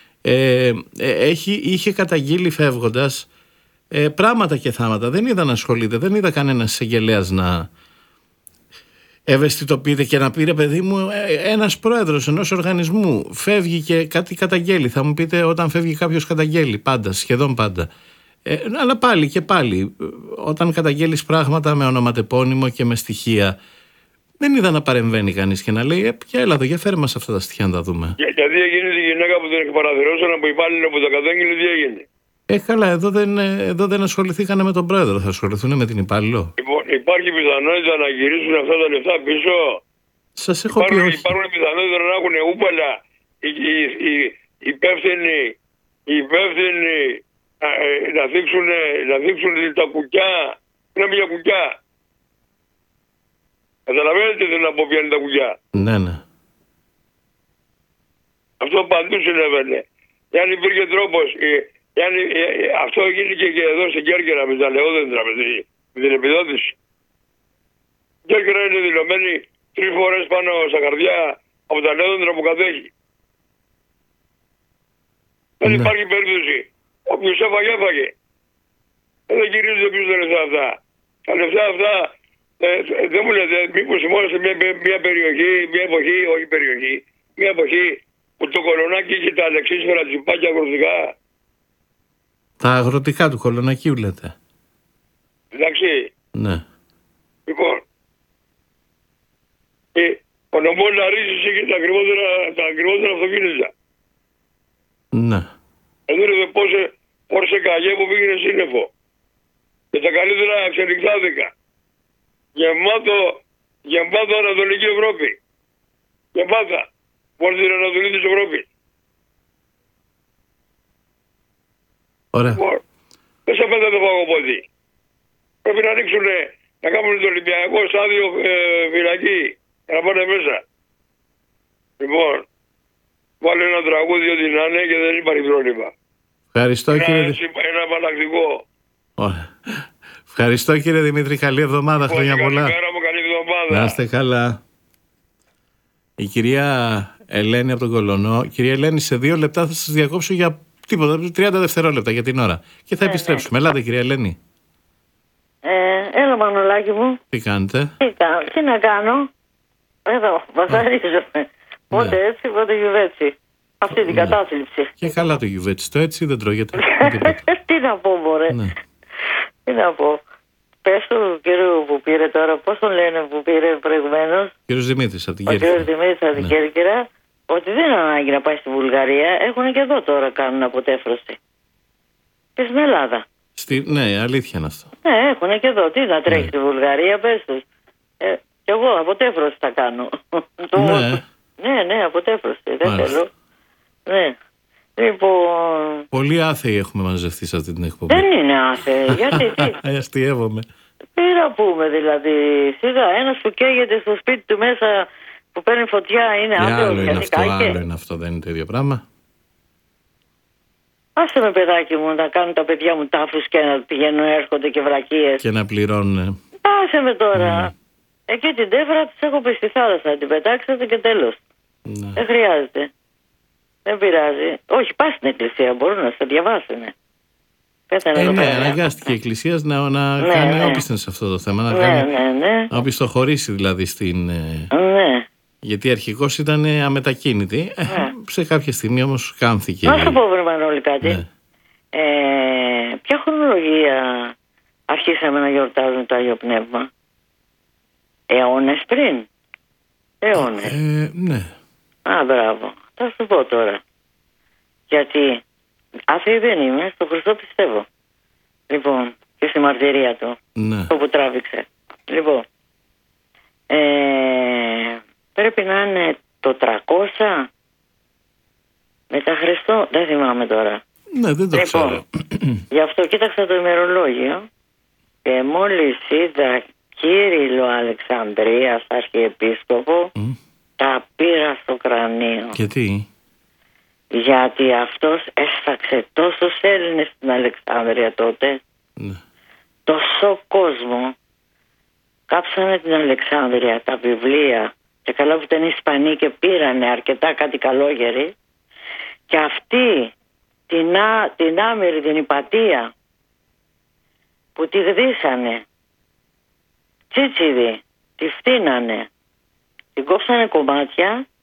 Είχε καταγγείλει φεύγοντας πράγματα και θάματα. Δεν είδα να ασχολείται, δεν είδα κανένας εισαγγελέας να ευαισθητοποιείται και να πει, ρε παιδί μου, ένας πρόεδρος ενός οργανισμού φεύγει και κάτι καταγγέλει. Θα μου πείτε, όταν φεύγει κάποιος καταγγέλει πάντα, σχεδόν πάντα. Αλλά πάλι, όταν καταγγέλεις πράγματα με ονοματεπώνυμο και με στοιχεία, δεν είδα να παρεμβαίνει κανείς και να λέει, για έλα εδώ, για φέρε μας αυτά τα στοιχεία να τα δούμε. Γιατί έγινε τη γυναίκα που την εκπαραθυρώσαν από υπάλληλο που τα κατάγγειλε, τι έγινε? Καλά, εδώ δεν ασχοληθήκανε με τον πρόεδρο, θα ασχοληθούν με την υπάλληλο. Λοιπόν, υπάρχει πιθανότητα να γυρίσουν αυτά τα λεφτά πίσω? Σας έχω πει όχι. Υπάρχουν πιθανότητα να έχουν ούπαλα οι υπεύθυνοι να δείξουν τα κουκιά. Είναι μια κουκιά. Καταλαβαίνετε τι θέλω να πω, ποια είναι τα κουκιά? Ναι. Αυτό παντού συνέβαινε. Εάν υπήρχε τρόπος, αυτό έγινε και εδώ στην Κέρκυρα με τα λεόδεντρα, με την επιδότηση. Η Κέρκυρα είναι δηλωμένη 3 φορές πάνω στα καρδιά από τα λεόδεντρα που κατέχει. Δεν υπάρχει περίπτωση. Όποιος έφαγε. Δεν γυρίζονται πίσω τα λεφτά αυτά. Τα λεφτά αυτά, δεν μου λέτε, μήπως μόνο σε μια περιοχή, μια εποχή που το Κολονάκι είχε τα αλεξίσφαιρα τσιπάκια αγροτικά. Τα αγροτικά του Κολονακίου λέτε? Εντάξει. Ναι. Λοιπόν, ο νομός Λαρίσης είχε τα ακριβότερα αυτοκίνητα. Ναι. Εδώ είναι Πόρσε Καγέ που πήγαινε σύννεφο. Και τα καλύτερα εξελιχθάδικα. Γεμάτο Ανατολική Ευρώπη. Γεμάτα. Μόνο την Ανατολή της Ευρώπης. Ωραία. Δεν σε πέτα το παγοπόδι. Πρέπει να ανοίξουν, να κάνουν το Ολυμπιακό στάδιο φυλακή. Να πάνε μέσα. Λοιπόν, βάλε ένα τραγούδι ό,τι να είναι και δεν υπάρχει πρόβλημα. Ευχαριστώ, κύριε ένα απαλλακτικό. Ευχαριστώ, κύριε Δημήτρη. Καλή εβδομάδα. Χρόνια πολλά. Καλή εβδομάδα. Να είστε καλά. Η κυρία Ελένη από τον Κολονό. Κυρία Ελένη, σε 2 λεπτά θα σας διακόψω για τίποτα, 30 δευτερόλεπτα για την ώρα. Και θα επιστρέψουμε. Ελάτε, κυρία Ελένη. Έλα, Μανολάκη μου. Τι κάνετε? Τι να κάνω? Εδώ, βασαρίζομαι. Πότε έτσι, πότε γιουβέτσι. Αυτή την κατάθλιψη. Και καλά το γιουβέτσι. Το έτσι δεν τρώγεται. Τι να πω, μωρέ. Τι να πω. Πες του κύριου που πήρε τώρα, πώς τον λένε που πήρε προηγουμένως? Κύριος Δημήτρης από την Κέρκυρα. Ο κύριος Δημήτρης από την Κέρκυρα, ότι δεν είναι ανάγκη να πάει στη Βουλγαρία. Έχουν και εδώ τώρα κάνουν αποτέφρωση. Και στην Ελλάδα. Ναι, αλήθεια είναι αυτό. Ναι, έχουν και εδώ. Τι να τρέχει στη Βουλγαρία, πες τους. Κι εγώ αποτέφρωση θα κάνω. Ναι, αποτέφρωση. Δεν θέλω. Ναι. Λοιπόν... Πολύ άθεοι έχουμε μαζευτεί σε αυτή την εκπομπή. Δεν είναι άθεοι. Γιατί τι. Αστειεύομαι. Τι να πούμε δηλαδή. Σιγά, ένας που καίγεται στο σπίτι του μέσα που παίρνει φωτιά είναι άθεος. Άλλο είναι αυτό, δεν είναι το ίδιο πράγμα. Άσε με, παιδάκι μου, να κάνουν τα παιδιά μου τάφους και να πηγαίνουν, έρχονται και βλακίες. Και να πληρώνουν. Άσε με τώρα. Εκεί την τέφρα της έχω πει στη θάλασσα. Την πετάξατε και τέλος. Δεν χρειάζεται. Δεν πειράζει. Όχι, πας στην εκκλησία. Μπορούν να σε διαβάσουν. Ναι, αναγκάστηκε η εκκλησία να κάνει όπισθεν σε αυτό το θέμα. Να οπισθοχωρήσει δηλαδή στην. Ναι. Γιατί αρχικώς ήταν αμετακίνητη. Σε κάποια στιγμή όμως κάμθηκε. Να σου πω, βρε Μανώλη, κάτι. Ναι. Ποια χρονολογία αρχίσαμε να γιορτάζουμε το Άγιο Πνεύμα? Αιώνες πριν. Αιώνες. Ναι. Μπράβο. Θα σου πω τώρα. Γιατί άθεη δεν είμαι, στον Χριστό πιστεύω. Λοιπόν, και στη μαρτυρία του. Ναι. Το που τράβηξε. Λοιπόν, πρέπει να είναι το 300 μετά Χριστό. Δεν θυμάμαι τώρα. Ναι, δεν το ξέρω. Γι' αυτό κοίταξα το ημερολόγιο και μόλις είδα Κύριλλο Αλεξανδρίας, αρχιεπίσκοπο, τα πήρα στο κρανίο. Γιατί αυτός έσφαξε τόσους Έλληνες στην Αλεξάνδρεια τότε. Ναι. Τόσο κόσμο. Κάψανε την Αλεξάνδρεια, τα βιβλία. Και καλά που ήταν Ισπανοί και πήρανε αρκετά κάτι καλόγεροι. Και αυτή την άμυρη, την Ιπατία που τη γδίσανε, τσίτσιδη, τη φτύνανε, την κόψανε κομμάτια